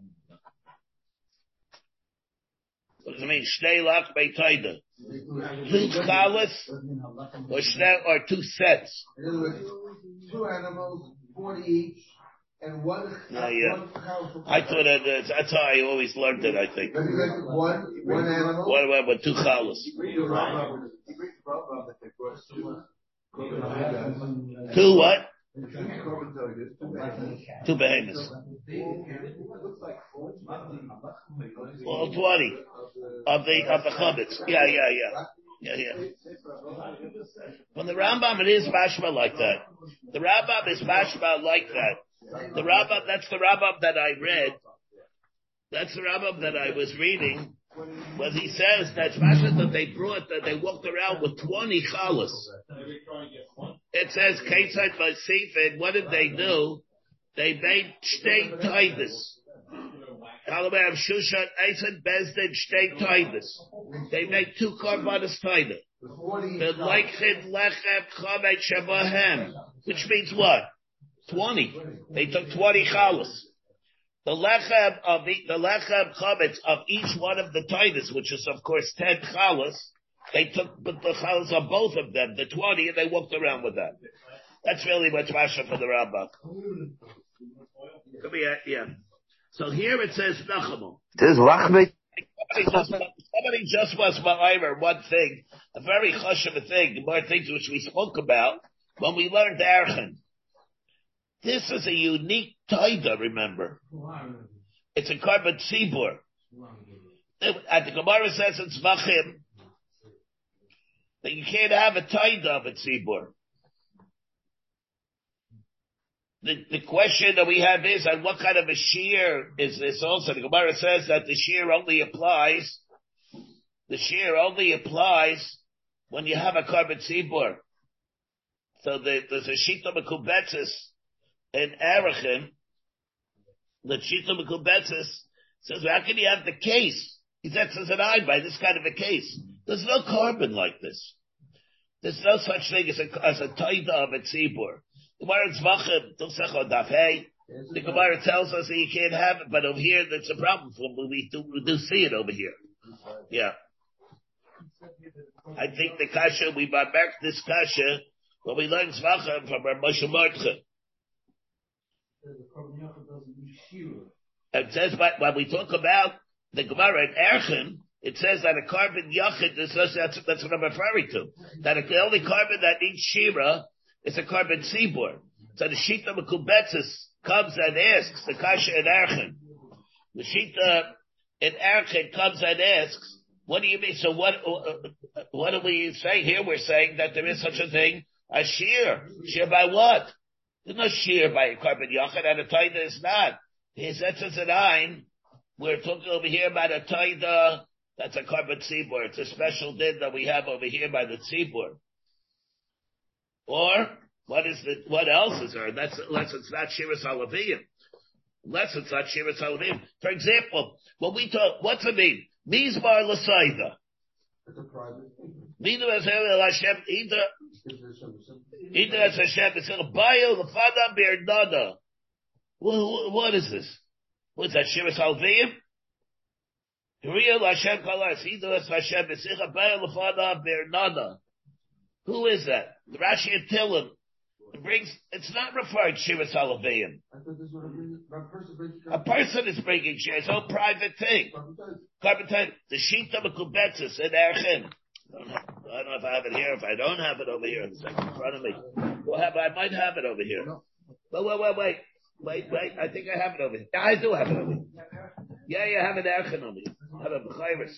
What does it mean? Shnei lachmei taida. Two chalas or shnei or two sets. In other words, two animals, forty each, and one. Yeah, yeah. One cow I thought that uh, that's how I always learned it. I think. One, one animal. What about with two chalas? Two what? Two behemoths. Well, twenty of the of the chametz. Yeah, yeah, yeah, yeah, yeah. From the Rambam, it is mashma like that. The Rambam is mashma like that. The Rambam, that's the Rambam that I read. That's the Rambam that I was reading. When he says that's mashma that they brought, that they walked around with twenty chalas. It says Ketzad by Sifin. What did they do? They made shtei taidus. Alabam Shushan Eisen Bezdin shtei taidus. They made two karbanis taida. The Leichid Lechem Chamet Shabahem, which means what? Twenty. They took twenty chalas. The lechem of the, the lechem chametz of each one of the taidus, which is of course ten chalas. They took the chalas of both of them, the twenty, and they walked around with that. That's really what's Masha for the Rambam. Could be, uh, yeah. So here it says Nachamu. This is Lachme. Somebody just, somebody just was Ma'aymer, one thing, a very hush of a thing, the more things which we spoke about when we learned Erchen. This is a unique taida, remember. It's a carbon tzibur. And the Gemara says it's Vachim, that you can't have a taida of a tzibur. The, the question that we have is, and what kind of a shear is this also? The Gemara says that the shear only applies, the shear only applies when you have a carbon tzibur. So the, there's a shita mekubetzis in Erechim. The shita mekubetzis says, how can you have the case? He says, as an eye by this kind of a case. There's no carbon like this. There's no such thing as a, as a taida of a tzibur. The Gemara tells us that you can't have it, but over here that's a problem for when we do, we do see it over here. Yeah. I think the kasha, we brought back this kasha when we learned Zvachim from our Moshe Mordcha. It says, when we talk about the Gemara in Erchen, it says that a carbon yachid, is, that's, that's what I'm referring to. That the only carbon that needs shira is a carbon tzibur. So the Shita Mekubetzis comes and asks, the Kasha in Erchen. The Shita in Erchen comes and asks, what do you mean? So what, uh, what do we say here? We're saying that there is such a thing as shear. Shear by what? There's no shear by a carbon yachid, and a taida is not. He says it's an ein. We're talking over here about a taida that's a carbon tzibur. It's a special din that we have over here by the tzibur. Or, what is the, what else is there? That's, unless it's not Shiras Halaviyim. Unless it's not Shiras Halaviyim. For example, when we talk, what's it mean? Mizmar L'Saida. It's a private. Neither as Hashem, either, either as Hashem, it's a Bayo, L'Fada, Bernada. What is this? What's that, Shiras Halaviyim? Real Hashem Kalas, either as Hashem, it's a Bayo, L'Fada, Bernada. Who is that? The Rashi and Tillim brings, it's not referring to Shiras Halaviyim. A person is bringing shir, it's a whole private thing. Carbon type, the Shita Mekubetzis in Erchen. I don't know if I have it here, if I don't have it over here, it's like in front of me. Well, have, I might have it over here. But wait, wait, wait, wait, wait, I think I have it over here. Yeah, I do have it over here. Yeah, yeah, I have an Erchen over here. I have a B'chayris.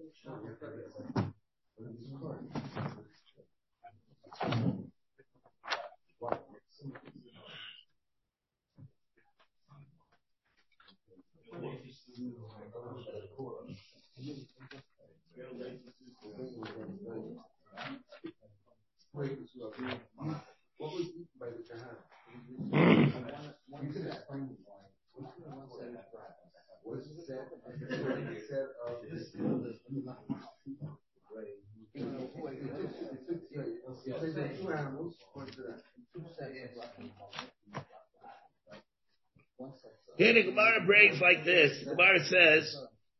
What was eaten by the Kahan? What is it said? It said of this. Two animals. Here the Gemara breaks like this. The Gemara says,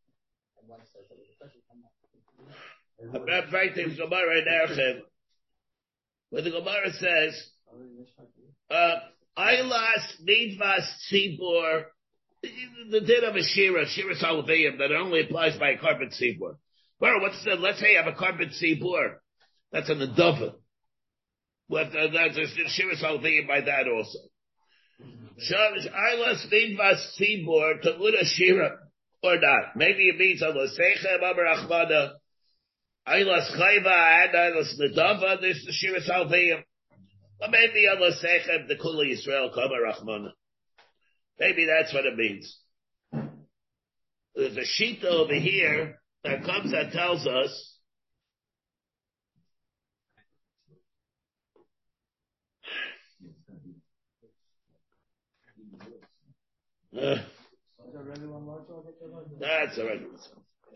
I'm writing Gemara in Erchen, where the Gemara says, uh, Eilas Nidvas Tzibur, the din of a Shira, Shiras Halaviyim, that only applies by a carbon Tzibur. Well, what's the, let's say you have a carbon Tzibur, that's an Adava. What, uh, that's a Shiras Halaviyim by that also. Eilas Nidvas Tzibur, to Uda Shira, or not. Maybe it means Allah Seichem, Amar Achmada, Eilas Chayva, and Eilas Nadava, this is the Shiras Halaviyim. Or maybe Allah Seichem, the Kula Yisrael, Kamar Rahmana. Maybe that's what it means. There's a sheet over here that comes and tells us uh, that's a regular one.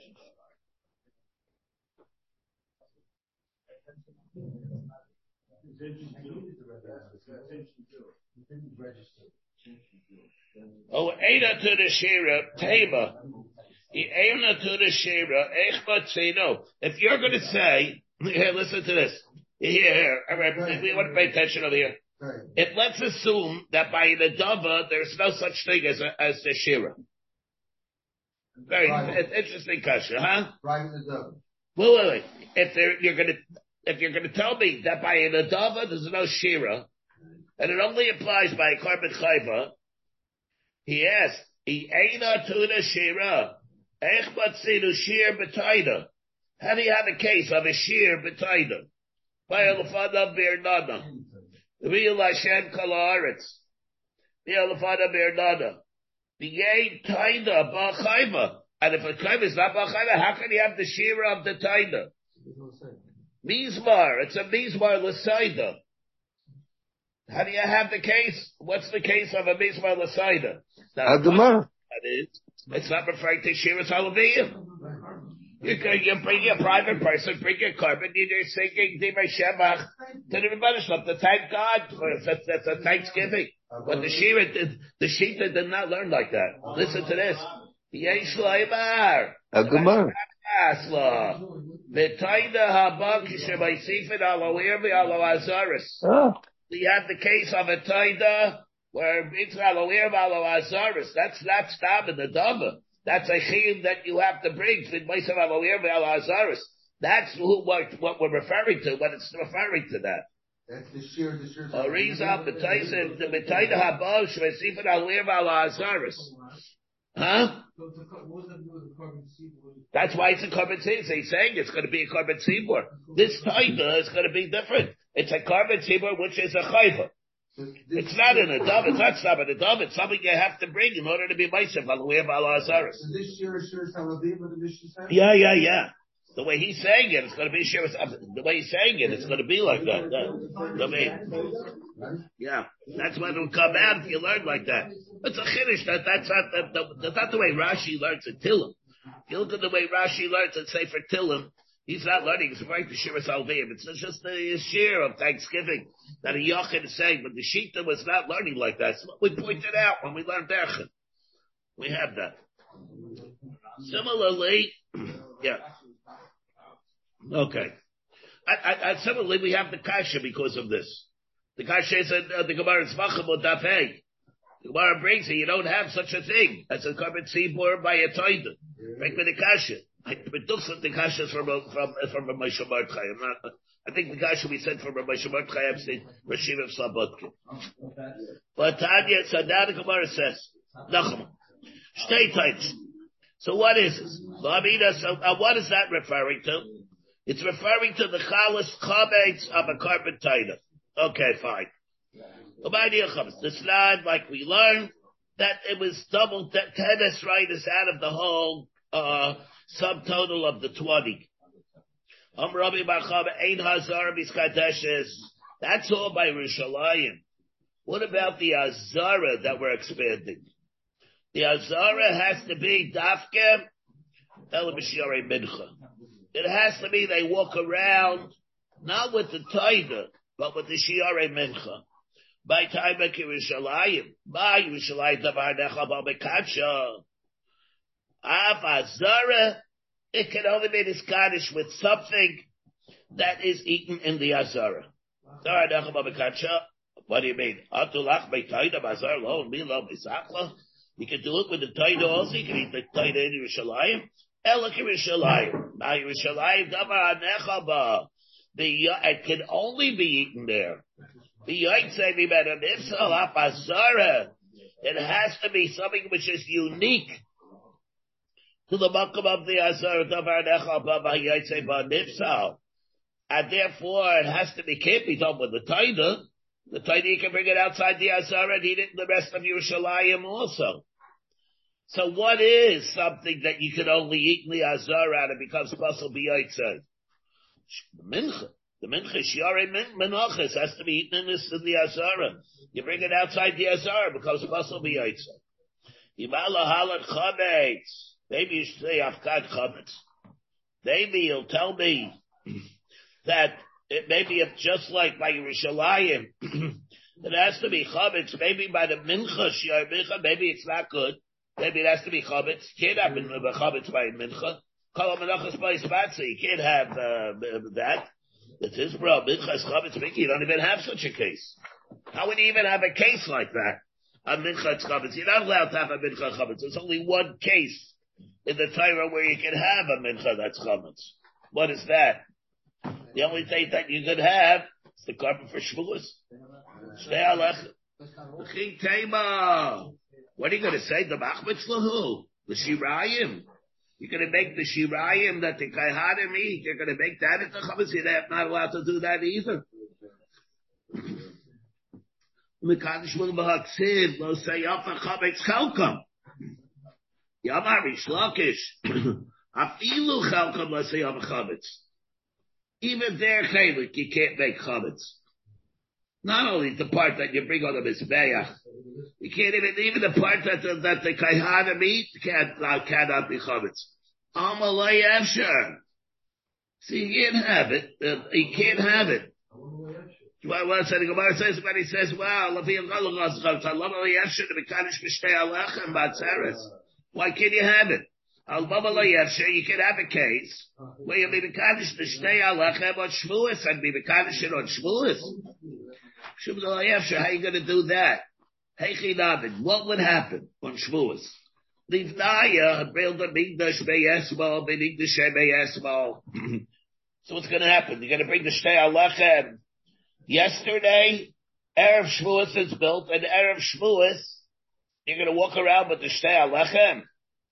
Oh, Eina to the Shira, Tema. Eina to the Shira, Echbatzino. If you're going to say, here, listen to this. Here, here, we want to pay attention over here. Right. It let's assume that by an adava there's no such thing as a, as the shira. Very Right. interesting question, huh? Right in the dove. Wait, wait, wait. If there, you're gonna, if you're gonna tell me that by an adava there's no shira, and it only applies by a carbon chayva, he asked, "He aina tuna shira, ech batzinu shir b'taida." How do you have a case of a shir b'taida? By a lefada bernada, real Hashem kalaretz, the lefada bernada, the yay taida b'chayva. And if a chayva is not b'chayva, how can you have the shira of the taida? Mizmar, it's a mizmar l'saida. How do you have the case? What's the case of a mizmar l'saida? Adamar. That is, it's not referring to shira salaviyah. You you bring a private person, bring a carbon, you're singing Dimar Shemach to the Rebbeinu to thank God for it. That's, that's a Thanksgiving. But the shira, did, the Shita did not learn like that. Listen to this. Yesh Laimar. Adamar. Asla. B'taida haba kishevaisifin alo irvi alo azaris. We have the case of a taida where it's alo irvi alo azaris. That's not stab in the dava. That's a chiyuv that you have to bring for Meisav alo irvi alo azaris. That's who, what, what we're referring to, when it's referring to that. That's the shear, the shear. Ariza b'taisa the b'taida haba kishevaisifin alo irvi alo azaris. Huh? That's why it's a carbon tzibur. So he's saying it's going to be a carbon tzibur. This taida is going to be different. It's a carbon tzibur, which is a chayva. It's not in a dove. It's not stop in a dove. It's something you have to bring in order to be ma'aseh. This year is Shir Salavim, what the Mishnah says? Yeah, yeah, yeah. The way he's saying it, it's going to be Shir. The way he's saying it, it's going to be like that. that the way, yeah, that's when it'll come out if you learn like that. It's a chiddush that that's not that, that, that's not the way Rashi learns at Tillim. If you look at the way Rashi learns at Sefer Tillim, he's not learning. He's referring to Shir Salvim. It's just the shir of Thanksgiving that a Yochid is saying, but the Shita was not learning like that. So we pointed out when we learned Erchin. We have that. Similarly, yeah. Okay. I, I, I, similarly, we have the Kasha because of this. The Kasha is uh, the Gemara is Vacham Daf Hey. The Gemara brings it. You don't have such a thing as a carbon tzibur by a toida. Make me the kasha. I took the kasha from from from a Moshe Mordechai. I'm not. I think the kasha we sent from a Moshe Mordechai. I'm saying Rashiv of Slabotkin. But Tanya, so now the Gemara says, Nachman, stay tight. So what is this? So I mean, uh, so uh, what is that referring to? It's referring to the chalas chametz of a carbon taida. Okay, fine. This line, like we learned, that it was double tennis right is out of the whole uh, subtotal of the twenty. That's all by Rishalayim. What about the Azara that we're expanding? The Azara has to be Dafke Elamishare Mincha. It has to be they walk around not with the Taida, but with the Shiare Mincha. By time of Yerushalayim, by Yerushalayim Davar Necha B'Mekatsha, Av Azara, it can only be discarded with something that is eaten in the Azara. Davar Necha B'Mekatsha. What do you mean? Atulach B'Taida B'Azar Lo Milo B'Sachla. You can do it with the Taida also. You can eat the Taida in Yerushalayim. Elak Yerushalayim. By Yerushalayim Davar Necha B'Mekatsha. The it can only be eaten there. The it has to be something which is unique to the makam of the azar, and therefore it has to be can't be done with the taida. The taida you can bring it outside the azar and eat it in the rest of Yerushalayim also. So what is something that you can only eat in the azar and it becomes possible b'yaitze? The mincha. The mincha, shiare menachas, has to be eaten in, this, in the azara. You bring it outside the azara, it becomes possible b'yaitza. Imala halat chametz. Maybe you should say afkad chametz. Maybe you'll tell me that it maybe if just like by Yerushalayim, it has to be chametz. Maybe by the mincha, shiare mincha, maybe it's not good. Maybe it has to be chametz. Can't have chametz by mincha. Kol menachas by spatza. You can't have uh, that. It's his bro. Minchas chametz mincha. You don't even have such a case. How would you even have a case like that? A mincha chametz. You're not allowed to have a mincha chametz. There's only one case in the Torah where you can have a mincha that's chametz. What is that? The only thing that you could have is the carpet for Shavuos. Shtei alechem. L'ching tema. What are you going to say? The machmitz lahu? The shirayim? You're going to make the shirayim that the kaihanim eat. You're going to make that into chametz. You're not allowed to do that either. Mekadosh will b'haksiv lo sayafa chametz chelkam. Yamar Rish Lakish. Afilu chelkam lo sayafa chametz. Even their chelik, you can't make chametz. Not only the part that you bring on the mizbeach, you can't even, even the part that the, that the kaihanim eat can't, uh, cannot be chametz. Amalei efsher. See, you can't have it. Uh, you can't have it. Well, what the Gemara says when he says, "Well, why can't you have it? You can have a case where you be mekadosh the shtei alechem on Shavuos and be mekadosh it on Shavuos. How are you going to do that? Heichi David, what would happen on Shavuos? Livnaya build a migdash beyesmo, benigdash beyesmo. So what's going to happen? You're going to bring the shtei alechem. Yesterday, Erev Shavuos is built, and Erev Shavuos, you're going to walk around with the shtei alechem.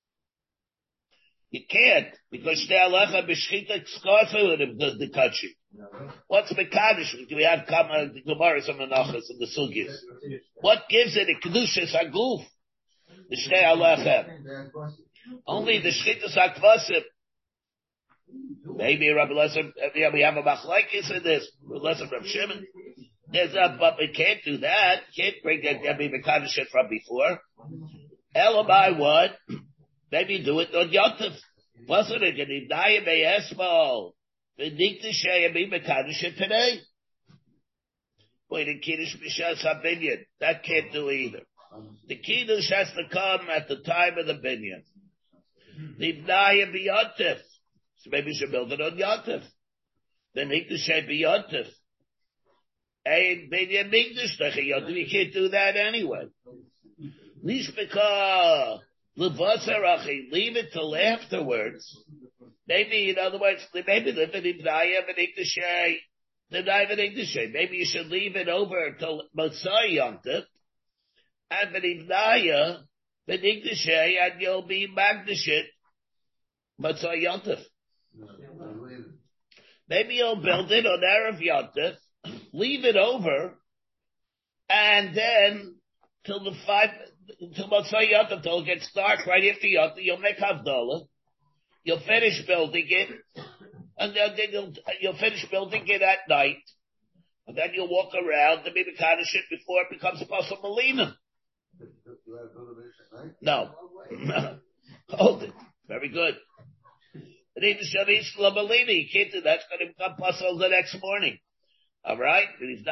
You can't, because shtei alechem b'shchita kskarfu in the, the country. What's mekadosh? Do we have the Gemara some menachos and the sugyas? What gives it a kedushas haguf? The shtei alechem. Only the shchitas hakvasim. Maybe Rabbi Lesser, yeah, we have a machlekes in this. Lesser from Shimon. There's a, but we can't do that. Can't bring that Rabbi Mekadosh shit from before. Elamai what? Maybe do it on Yotif. Wasn't it? And Ibnaya Beyesmo. The Nikta Shea be Mekadosh shit today. Wait, in Kiddush B'Shas HaBinyan. That can't do either. The Kiddush has to come at the time of the Binyan. The Ibnaya B'Yotif. So maybe you should build it on Yotif. The Nikta Shea B'Yotif. And Binyan Mikdash Teche Yotif. You can't do that anyway. Nishbeka. Levasarachi, leave it till afterwards. Maybe, in other words, maybe live in Ibnaya V'Nikdashay, the V'Nikdashay. Maybe you should leave it over till Motzai Yontif, and V'Ibnaya V'Nikdashay, and you'll be Magdashit Motzai Yontif. Maybe you'll build it on Erev Yontif, leave it over, and then till the five, until Motzai Yontif, until it gets dark right after Yontif, you'll make Havdalah, you'll finish building it, and then you'll, you'll finish building it at night, and then you'll walk around the Mimikadosh it before it becomes Pasal Melina. No. Hold it. Very good. You can't do that. It's going to become Pasal the next morning. Alright?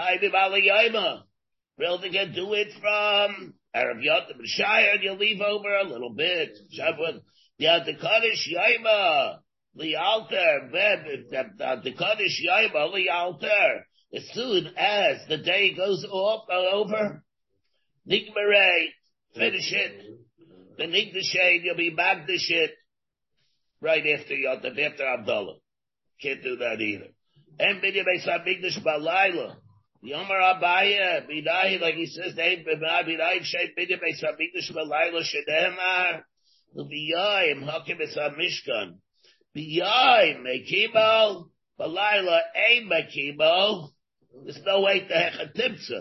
Building it, do it from Erev Yotim and Shire, and you leave over a little bit. Shavuot, yeah, the Kaddish Yaima, the altar, the Kaddish Yaima, the altar. As soon as the day goes off, over, Nikmarei, finish it. The Nikdashay, you'll be Magdash it right after Yotim, after Abdullah. Can't do that either. And Bidya Beisa Migdash Balayla. Yomar Abaya, Bidai, like he says, they Bidai Shay Bidya Beisa Migdash Balayla Shedemar. Biyai, Hakim is a Mishkan. Biyai, Mekibal, Balayla, A Mekibal. There's no way to have a Timsa.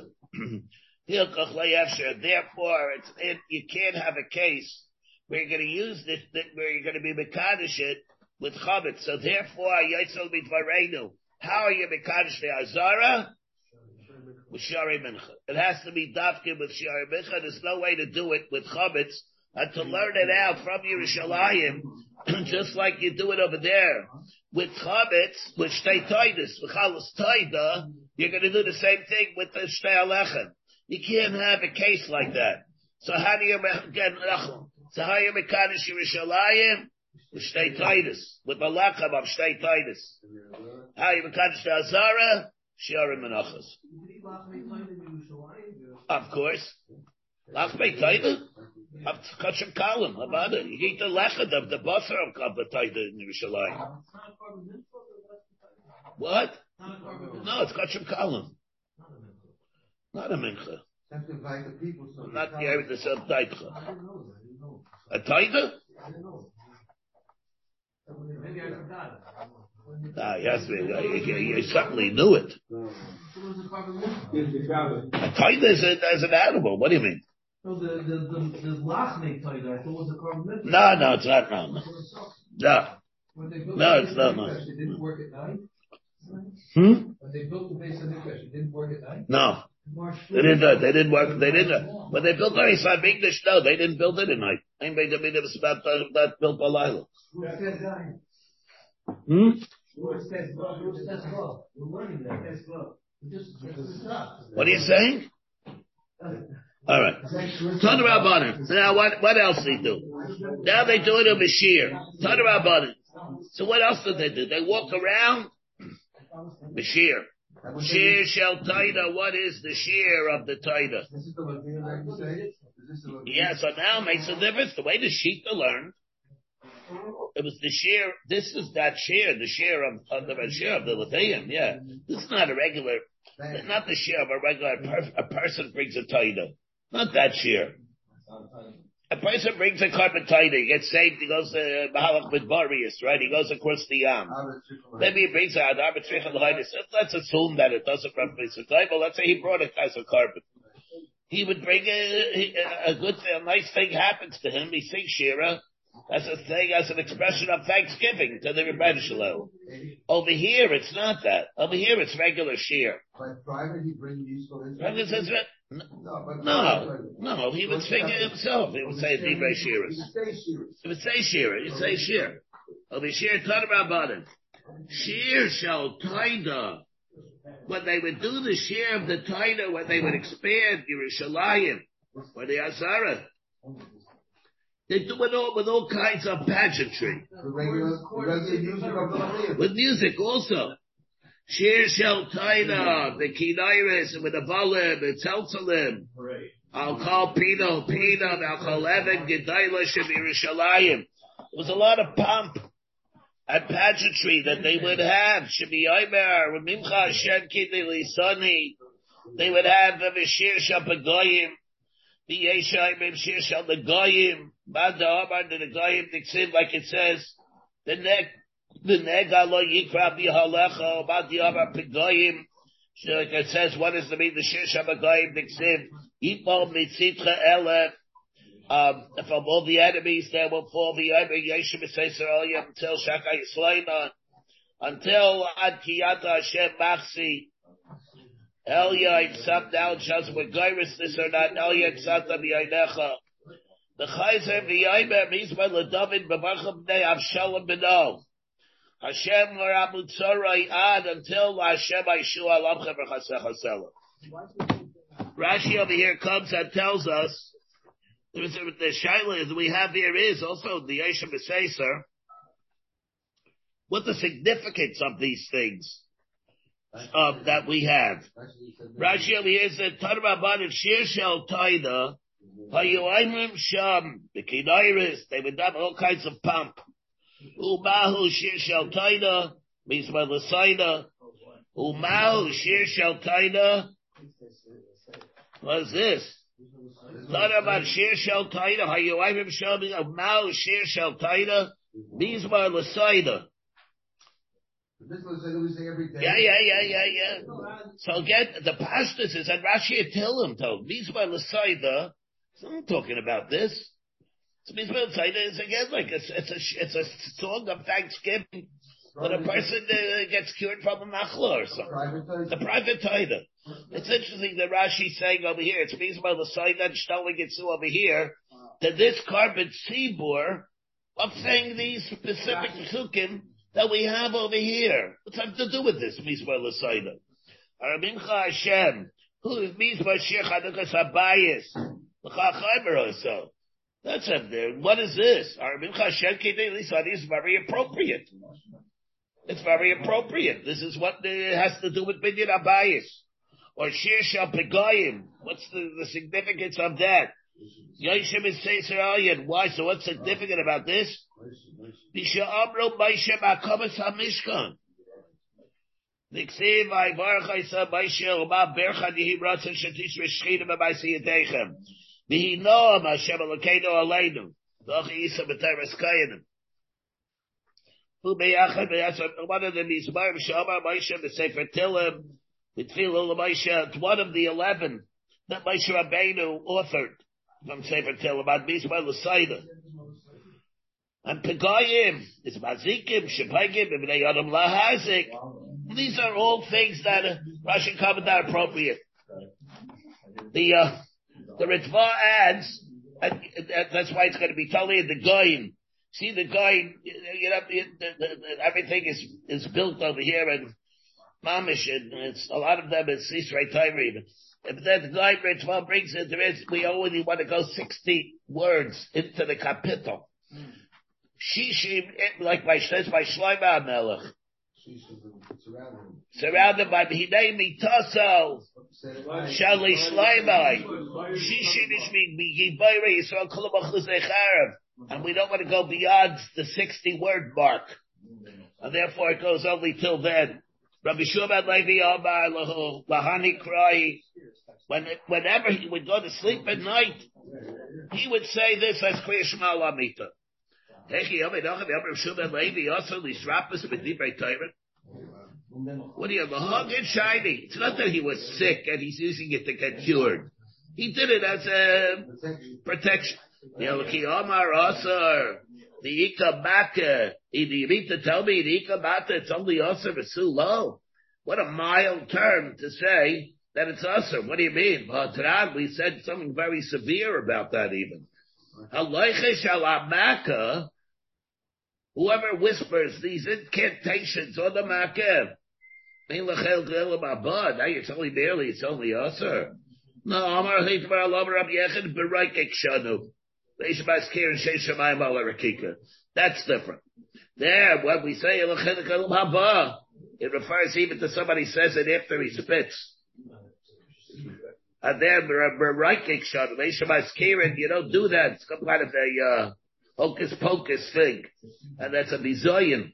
Therefore, it's, it, you can't have a case where you're going to use this, where you're going to be Mekadosh it with Chametz. So therefore, Yitzel Mitvarenu. How are you Mekadosh the Azara? With Shari Mincha. It has to be Dafkin with Shari Mincha. There's no way to do it with Chametz. And to learn it out from Yerushalayim, just like you do it over there, with Chametz, with Shtei Titus, with Chalas Taida, you're going to do the same thing with the Shtei Alechem. You can't have a case like that. So how do you get So how do you Mekadosh Yerushalayim? With Shtei Titus, with Malachem of Shtei Titus. How do you Mekadosh the Azara? Shiarim Menachos. Of course. Lachmei Taida? Of Kachim Kalim, about it. You eat the lechad of the buffer of the Taida in Yerushalayim. What? No, it's Kachim Kalim. Not a mincha. I'm not here to sell Taida. A Taida? Maybe I forgot. Ah, yes, you, you certainly knew it. A Taida is, a, is an animal. What do you mean? No, the the the, the Lachmei Taida, I thought was a carbon. No, no, it's not. No, no. No, no it's not. No. It didn't work at night. Hmm? When they built the base of the it didn't work at night. No, they didn't. Uh, they didn't work. They didn't. Uh, when they built the Islam English, no, they didn't build it at night. Anybody that made it was about that built by Lila. Hmm. We're learning that. What are you saying? All right. Turn around Rabbanan. So now what, what else they do? Now they do it over Bashir. Turn around Rabbanan. So what else do they do? They walk around Bashir. Shir shel Taida. What is the shear of the Taida? Yeah, so now it makes a difference. The way the Shita learned, it was the shear. This is that shear, the shear of, of the shear of the Latvian. Yeah, this is not a regular, not the shear of a regular. Per, a person brings a taida, not that shear. A person brings a carpet taida. He gets saved. He goes to Mahalach with Barius, right? He goes across the Yam. Maybe he brings out Let's assume that it doesn't reference a taida. But let's say he brought it as a carpet. He would bring a, a, a good, a nice thing happens to him. He sings shira. That's a thing, as an expression of thanksgiving to the Rebbeinu Shalom. Over here, it's not that. Over here, it's regular shear. But private, he brings useful information. No, but no, no, he would sing it himself. He would say Divrei Shiras. He would say Shira. He would say Shir. Over here, Tana Rabbanan. Shir shall Taida. When they would do the shear of the Taida, when they would expand Yerushalayim, or the Azara, they do it all with all kinds of pageantry. With music also. Shir shel Taina, the Kinairis, with the Valim, the Tzeltzalim. I'll call Pino, Pino, I'll call Evan, Gedailah, Yerushalayim. There was a lot of pomp and pageantry that they would have. Shemi Yomer, Mincha Hashem Kidei Lisani. They would have the Shir shel Pagoyim. The Yeshayim Shir shel the Goyim. Bad Amar to the Goyim Dixiv, like it says, the neck, the nega lo yikra b'halecha, bad Amar Pagoyim. So like it says, what is the mean? The Shir shel the Goyim Dixiv, Yipol Mitzitra Ele. Um, from all the enemies that will fall the Yeshua B'Seisrael until Shaka Yisrael, until Ad Kiyata Hashem Machsi. Elya Yitzat down Shaz with Gairis this or not. Elya Yitzat B'Yainecha. The Chayzer B'Yaimer Mizma LeDavid B'Barcham B'nei Avshalom B'no. Hashem L'Rabu Tzorai Ad until Hashem Yeshua Alamchem V'Chasecha Selah. Rashi over here comes and tells us the shaila that we have here is also the Yeshua B'Seiser. What the significance of these things um, that we have? Rashi over here said, "Tana Rabbanan Shir shel Taida, Hayuayim Sham the Kinairis." They would have all kinds of pomp. Umahu Shir shel Taida means by Lasaina. Umahu Shir shel Taida. What is this? Thought about Shir shel Taida, how you wife him showing of Mao Shir shel Taida, these were Lasaida. Yeah, yeah, yeah, yeah, yeah. So again, the pastors is and Rashi Tillim told these were Lasaida. So I'm talking about this. So these were Lasaida is again like it's it's a it's a song of thanksgiving when a person uh, gets cured from a machla or something. The private Taida. It's interesting that Rashi's saying over here, it's means by the side that Shtelling gets over here, that this carbon seabor of saying these specific psukim that we have over here. What's that to do with this? Means by the side. Aramincha Hashem, who means by Shir Chanukas Habayis, L'chachaymer also. That's up there. What is this? Aramincha Hashem Kidei Lisani is very appropriate. It's very appropriate. This is what it has to do with Binyan Habayis. or Shir Shal Pegayim. What's the, the significance of that? Yoshem is Seiser Ayin. Why? So what's significant about this? Bisha Amro Baisha Makamas HaMishkan. Niksiv Ayvarach Isa Baisha Uma Bercha Dihi Ratzon Shatish Rishchina B'Maisi Yadechem. Vihi Noam Hashem Elokeinu Aleinu. Doch Isa B'Teres Kayanim. Hu Beyachad B'Yasam. One of the Mizmar B'Shamar Baisha B'Sefer Tilim. B'Tfilu L'Maisha. It's one of the eleven that Moshe Rabbeinu authored from Sefer Tilim about Mizmar L'Saida. And Pegayim, it's Mazikim, Shepagim, Ibnei Adam Lahazik. These are all things that uh, Rashi comment are appropriate. The uh, the Ritva adds, and uh, that's why it's going to be totally in the Goyim. See the Goyim, you know, it, the, the, the, everything is is built over here and Mamish, and it's a lot of them is Sisrei Torah even. But then the Goyim Ritva brings it. There is we only want to go sixty words into the capital. Shishim, like by says by Shlomo HaMelech, surrounded by B'hinei Mitaso, Shali Shlomo, Shishim is B'Gibayre Yisrael Kol HaMachuz Echarev, and we don't want to go beyond the sixty word mark, and therefore it goes only till then. Rabbi Shimon Levi Amar Lahu Lahani Krai, when whenever he would go to sleep at night, he would say this as Kriya Shema Lamita. What do you have? A hug and shiny. It's not that he was sick and he's using it to get cured. He did it as a protection. The Ika Baka. You need to tell me the Ika Baka, it's only Asr Vasu low. What a mild term to say that it's Asr. What do you mean? Well, we said something very severe about that even. Whoever whispers these incantations on the Makkah, now you're telling me barely it's only Asr. No, Amar Hitmar Allah Rabbi Yechid B'Raikik Shanu. That's different. There, when we say it refers even to somebody says it after he spits. And then B'Raikik Shanu. You don't do that. It's some kind of a uh, hocus pocus thing. And that's a bizoyin.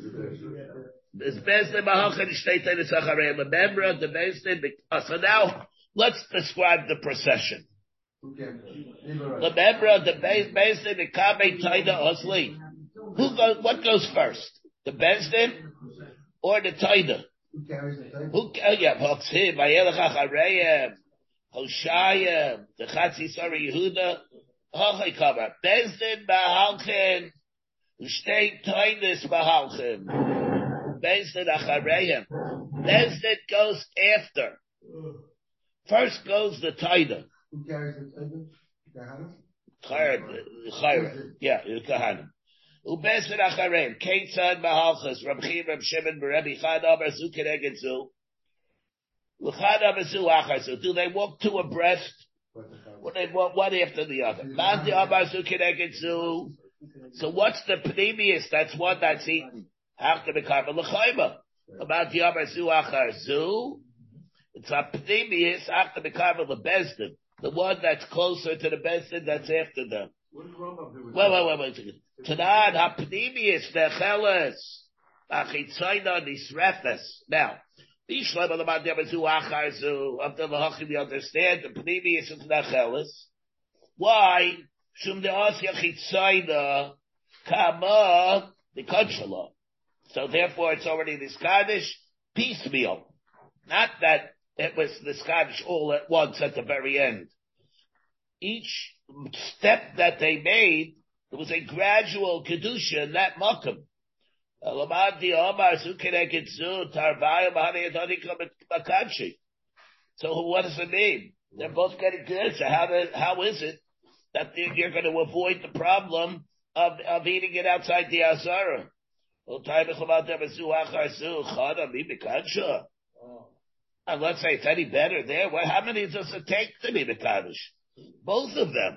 So now, let's describe the procession. Remember the Bezdin, the Kabe Taida Osli. Who goes, what goes first? The Bezdin or the Taida? Who carries the Taida? Who, oh yeah, Hoxib, Ayelach Achareyem, Hoshayim, the Chatzi Sari Yehuda, Hochai Kabar. Bezdin Bahalchin, Shtei Taidis Bahalchin. Bezdin Achareyem. Bezdin goes after. First goes the Taida. Who carries the Taida? Kahana? Chayr, Chayr, yeah, Kahana. Ubezdin Achareyem. Keitzad Bahalchas, Reb Chiv, Reb Shimon, Rebbe Chad Amar Zu Keneged Zu. L'chad Amar Zu Achar Zu. Do they walk two abreast? Or they walk one after the other? Mandi Amar Zu Keneged Zu. So what's the pneumius? That's one that's eaten. After the Karma L'chayma. About the Amar Zu Achar Zu. It's a pneumius after the Karma L'bezdin. The one that's closer to the Bezdin that's after them. Wait, wait, wait, wait. Tanan hapnimius necheles achitzayna nisrefes. Now, Bishlam about the Abazu Acharzu up to the Hachim. We understand the pnimius is necheles. Why? Shum de asya chitzayna kama the kanshala. So therefore, it's already the Scottish piecemeal. Not that it was the Scottish all at once at the very end. Each step that they made, there was a gradual kedusha in that makom. So what does it mean? They're both getting good. So how do, how is it that you're going to avoid the problem of, of eating it outside the azara? And let's say it's any better there. Well, how many does it take to be Mekadosh? Both of them.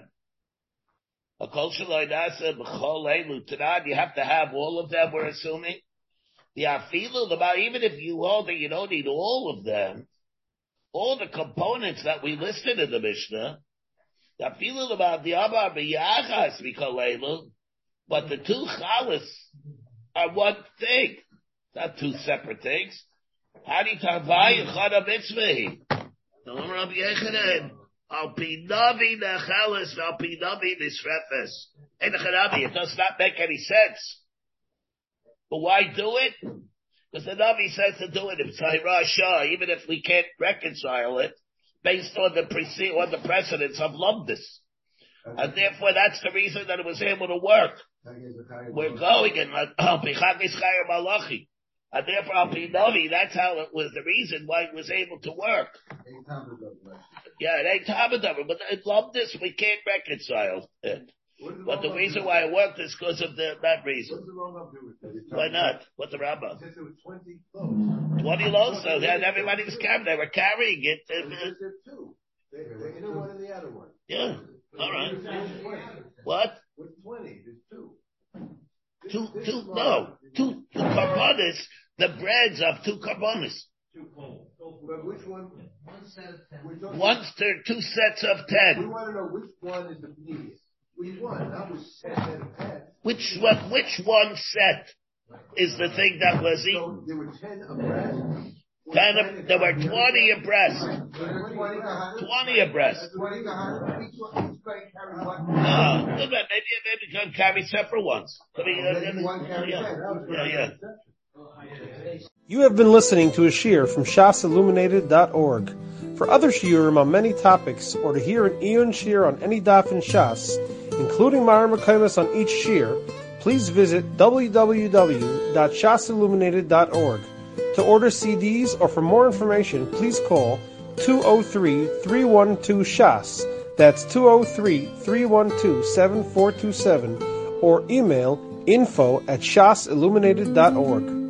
You have to have all of them, we're assuming. The afilu, even if you hold that you don't need all of them, all the components that we listed in the Mishnah, that feeling about the Amar b'yachas v'koleilu, but the two chalas are one thing, not two separate things. Hari tavai chada mitzvahi. No, Rabbi Yechanan, al pinavi nechalas al pinavi nisrefes. It does not make any sense. But why do it? Because the Navi says to do it if it's Shah, even if we can't reconcile it based on the prece- on the precedents of Lumdus. And therefore that's the reason that it was able to work. We're going in Al Pichakis Chayr Malachi. And therefore Al Pinavi, that's how it was the reason why it was able to work. Yeah, it ain't Tamadava, but in Lumdus we can't reconcile it. But the reason why it worked is because of the, that reason. What's the wrong up with it? Why not? What's the Rabbah? It says it was twenty loads. twenty loads, so then everybody was carrying, they were carrying it. It says there two. They, they, in one and the other one. Yeah, alright. What? What's twenty? There's two. Two, two, no, two, two carbonis, the breads of two carbonis. But which one? One set of ten. Once there are two sets of We ten. want to know which one is the previous. We want, not which set of ten. Which one, which one set is the thing that was eaten? So there were ten abreast. Ten, of- there were twenty abreast. Twenty Twenty abreast. Twenty Kahana. Each one, each guy carried one. No, maybe, maybe you can carry separate ones. I mean, uh, Maybe one carried yeah, ten. That was what yeah, I yeah. said. You have been listening to a shiur from shas illuminated dot org. For other shiurim on many topics, or to hear an Eon shiur on any daf in Shas, including Mara Mekaymas on each shiur, please visit w w w dot shas illuminated dot org. To order C Ds or for more information, please call two oh three, three one two, shas. That's two oh three, three one two, seven four two seven, or email info at shas illuminated dot org.